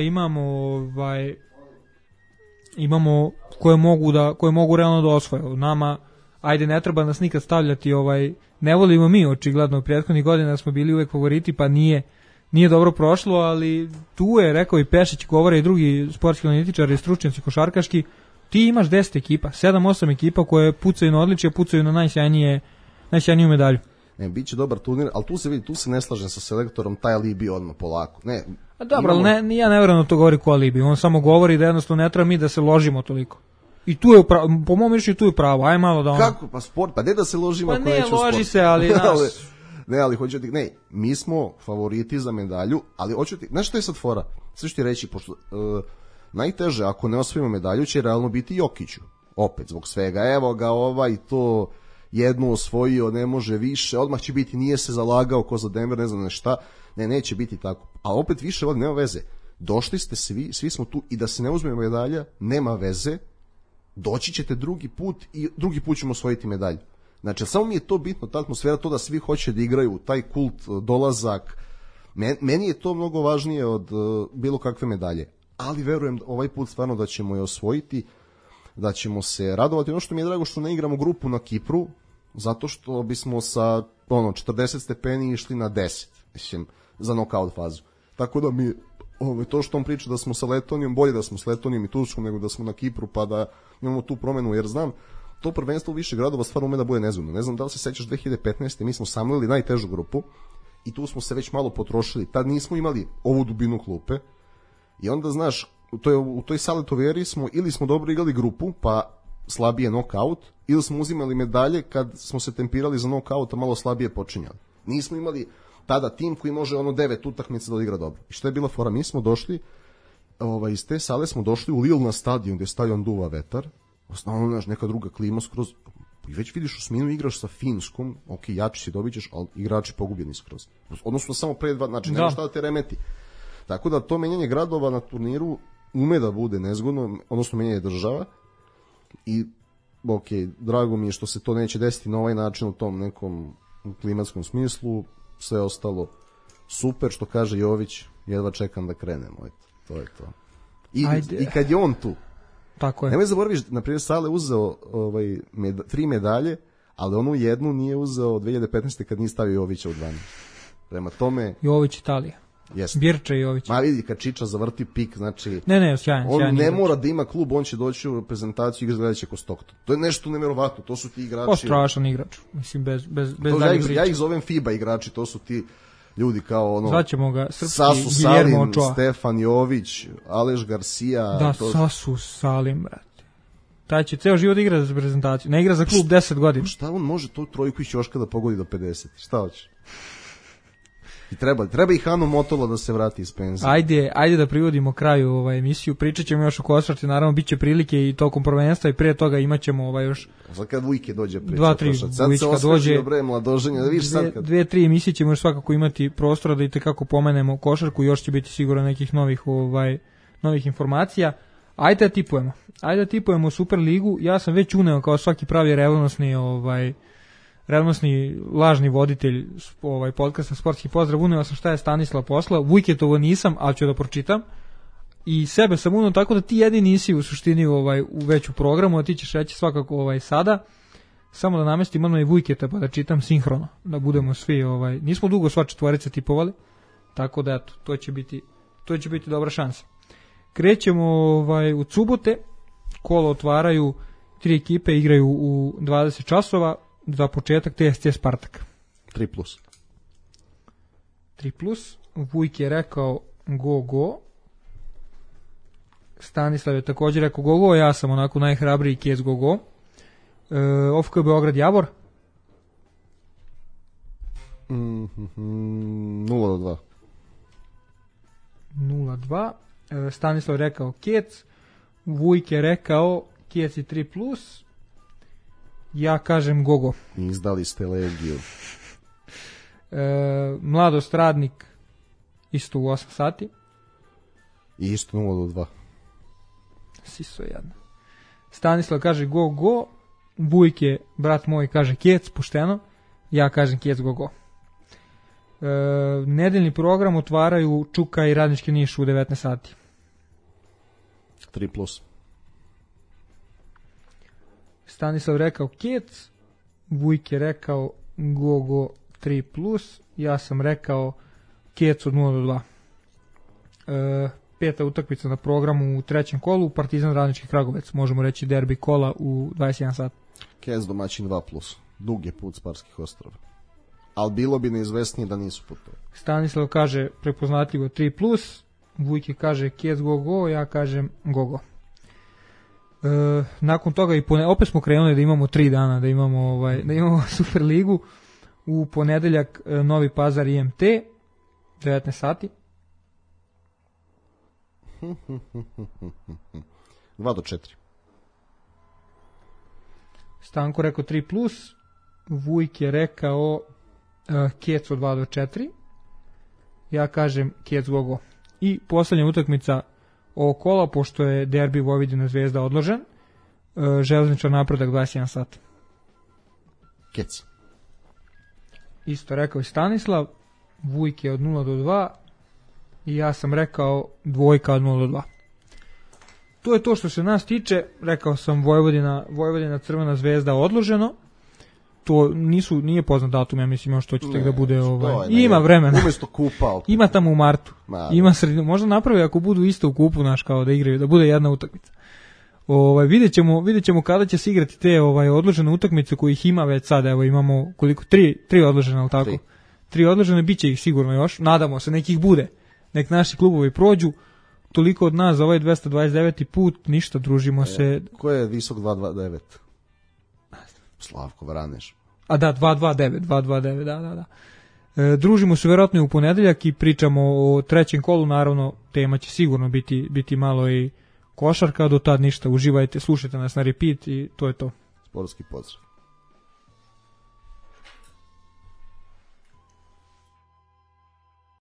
imamo koje mogu realno da osvoje. Nama, ajde, ne treba nas nikad stavljati, ne volimo mi, očigledno, u prethodnih godina smo bili uvek favoriti, pa nije dobro prošlo, ali tu je, rekao i Pešić, govore i drugi sportski analitičari i stručnjaci košarkaški, ti imaš 10 ekipa, 7-8 ekipa koje pucaju na odličje, pucaju na najsjajniju medalju. Bit će dobar turnir, ali tu se ne slažem sa selektorom, taj alibi odmah polako. Dobro, ali ja ne vjerujem da to govori ko alibi, on samo govori da jednostavno ne treba mi da se ložimo toliko. I tu je, po mom mišljenju, tu je pravo, aj malo da ono... Kako? Pa sport, pa ne da se ložimo ako neću sport. Pa ne, loži se, ali ali hoću ti, mi smo favoriti za medalju, ali hoću ti, znaš što je sad fora? Sve što ti reći, pošto najteže, ako ne osvojimo medalju, će realno biti Jokiću. Opet, zbog svega, evo ga to jednu osvojio, ne može više, odmah će biti, nije se zalagao ko za Denver, ne znam nešta, neće biti tako. A opet više, nema veze. Došli ste svi smo tu i da se ne uzme medalja, nema veze, doći ćete drugi put i drugi put ćemo osvojiti medalju. Znači, samo mi je to bitno, ta atmosfera, to da svi hoće da igraju, taj kult, dolazak, meni je to mnogo važnije od bilo kakve medalje. Ali verujem ovaj put stvarno da ćemo je osvojiti, da ćemo se radovati. Ono što mi je drago što ne igramo grupu na Kipru, zato što bismo sa 40 stepeni išli na 10, mislim, za knockout fazu. Tako da mi to što on priča da smo sa Letonijom, bolje da smo s Letonijom i Turskom nego da smo na Kipru, pa da imamo tu promenu, jer znam, to prvenstvo u više gradova stvarno ume da bude nezgodno. Ne znam da li se sećaš 2015. mi smo samlili najtežu grupu i tu smo se već malo potrošili. Tad nismo imali ovu dubinu klupe i onda, znaš, u toj Saletoveri smo ili smo dobro igrali grupu, pa slabije knockout, ili smo uzimali medalje kad smo se tempirali za knockout, a malo slabije počinjali. Nismo imali tada tim koji može 9 utakmica da igra dobro. I što je bila fora? Mi smo došli, iz te sale smo došli u Lille na stadion gde stadion duva vetar, osnovno neka druga klima skroz, i već vidiš u sminu igraš sa Finskom, ok, jači si dobit ćeš, ali igrači pogubljeni skroz. Odnosno samo pre dva, znači nema šta da te remeti. Tako da to menjanje gradova na turniru ume da bude nezgodno, odnosno menjanje država i ok, drago mi je što se to neće desiti na ovaj način u tom nekom klimatskom smislu, sve ostalo super, što kaže Jović, jedva čekam da krenemo, eto, to je to. I kad je on tu, tako je. Nemoj zaboraviš, na primjer, Sale uzeo 3 medalje, ali onu jednu nije uzeo 2015. kad nije stavio Jovića u 12. Prema tome... Jović Italija. Jest. Birča Jović. Ma vidi, kad Čiča zavrti pik, znači... Ne, sjajan. On ne mora da ima klub, on će doći u reprezentaciju i izgledat će ko Stockton. To je nešto nevjerovatno, to su ti igrači... To strašan igrač, mislim, bez dalje priče. Ja ih zovem FIBA igrači, to su ti ljudi kao zvaćemo ga srpski Sasu Guillermo Salim, Ochoa. Stefan Jović, Aleš Garcia... Da, Sasu Salim, brate. Taj će ceo život igra za reprezentaciju, ne igra za klub 10 godina. Šta on može tu trojku iz ćoška da pogodi do 50? Šta hoće? I treba i Hanu Motola da se vrati iz penzije. Ajde da privodimo kraju emisiju. Pričat ćemo još o košarci, naravno bit će prilike i tokom prvenstva i prije toga imat ćemo još... Sad kad Vujke dođe priča. 2-3 Vujka dođe. Mladoženja, da vidiš sad kad... 2-3 emisije ćemo još svakako imati prostora da i tekako pomenemo košarku, još će biti sigurno nekih novih informacija. Ajde da tipujemo Superligu. Ja sam već uneo kao svaki pravi revnosni lažni voditelj podcasta Sportski pozdrav, uneo sam šta je Stanislav poslao. Vujketovo nisam, ali ću da pročitam. I sebe sam uneo tako da ti jedini nisi u suštini u veću programu, a ti ćeš reći svakako sada. Samo da namestim ono i Vujketa pa da čitam sinhrono, da budemo svi nismo dugo sva četvorica tipovali. Tako da eto, to će biti dobra šansa. Krećemo u Cubote, kolo otvaraju 3 ekipe, igraju u 20 časova, za početak TSC Spartak. 3+. Vujk je rekao go. Stanislav je također rekao go, ja sam onako najhrabriji kjec go. OFK Beograd Javor. 0-2. 0-2. Stanislav je rekao kjec. Vujk je rekao kjec i 3+. Ja kažem gogo. Izdali ste Legiju. Mladost Radnik isto u 8 sati. I isto 0-2. Siso jedna. Stanislav kaže go, Vujke, brat moj, kaže Kec, pošteno, ja kažem Kec go. Nedeljni program otvaraju Čuka i Radnički Niš u 19 sati. 3+. Stanislav rekao Kec, Vujke rekao go 3+, ja sam rekao Kec od 0-2. Peta utakmica na programu u trećem kolu, Partizan Radnički Kragovec, možemo reći derbi kola u 21 sat. Kec domaćin 2+, dug je put Sparskih ostrava. Ali bilo bi neizvesnije da nisu putovali. Stanislav kaže prepoznatljivo 3+, Vujke kaže Kec go, ja kažem go. Nakon toga i opet smo krenuli da imamo 3 dana, da imamo Super ligu. U ponedeljak Novi Pazar IMT 19 sati. 2-4. Stanko rekao 3+, Vujk je rekao Kec od 2-4. Ja kažem Kec go. I poslednja utakmica ovog kola, pošto je derbi Vojvodina Zvezda odložen, Železničar Napredak 21 sat. Kec. Isto rekao i Stanislav, Vujk je od 0-2 i ja sam rekao dvojka od 0-2. To je to što se nas tiče. Rekao sam Vojvodina Crvena Zvezda odloženo. To nije poznat datum, ja mislim još to će tek da bude ima vremena. Umesto kupa. Ima tamo u martu. Ima sredinu. Možda napravi ako budu isto u kupu naš kao da igraju, da bude jedna utakmica. Vidjet ćemo kada će se igrati te odložene utakmice kojih ima već sad. Evo imamo koliko 3 odložene, al tako. 3 odložene, biće ih sigurno još. Nadamo se nekih bude. Nek naši klubovi prođu. Toliko od nas za ovaj 229. put, ništa, družimo se. Ko je visok 229? Slavko Vraneš. A da, 229, da. Družimo se verovatno u ponedeljak i pričamo o trećem kolu, naravno tema će sigurno biti malo i košarka, do tad ništa, uživajte, slušajte nas na repeat i to je to. Sportski pozdrav.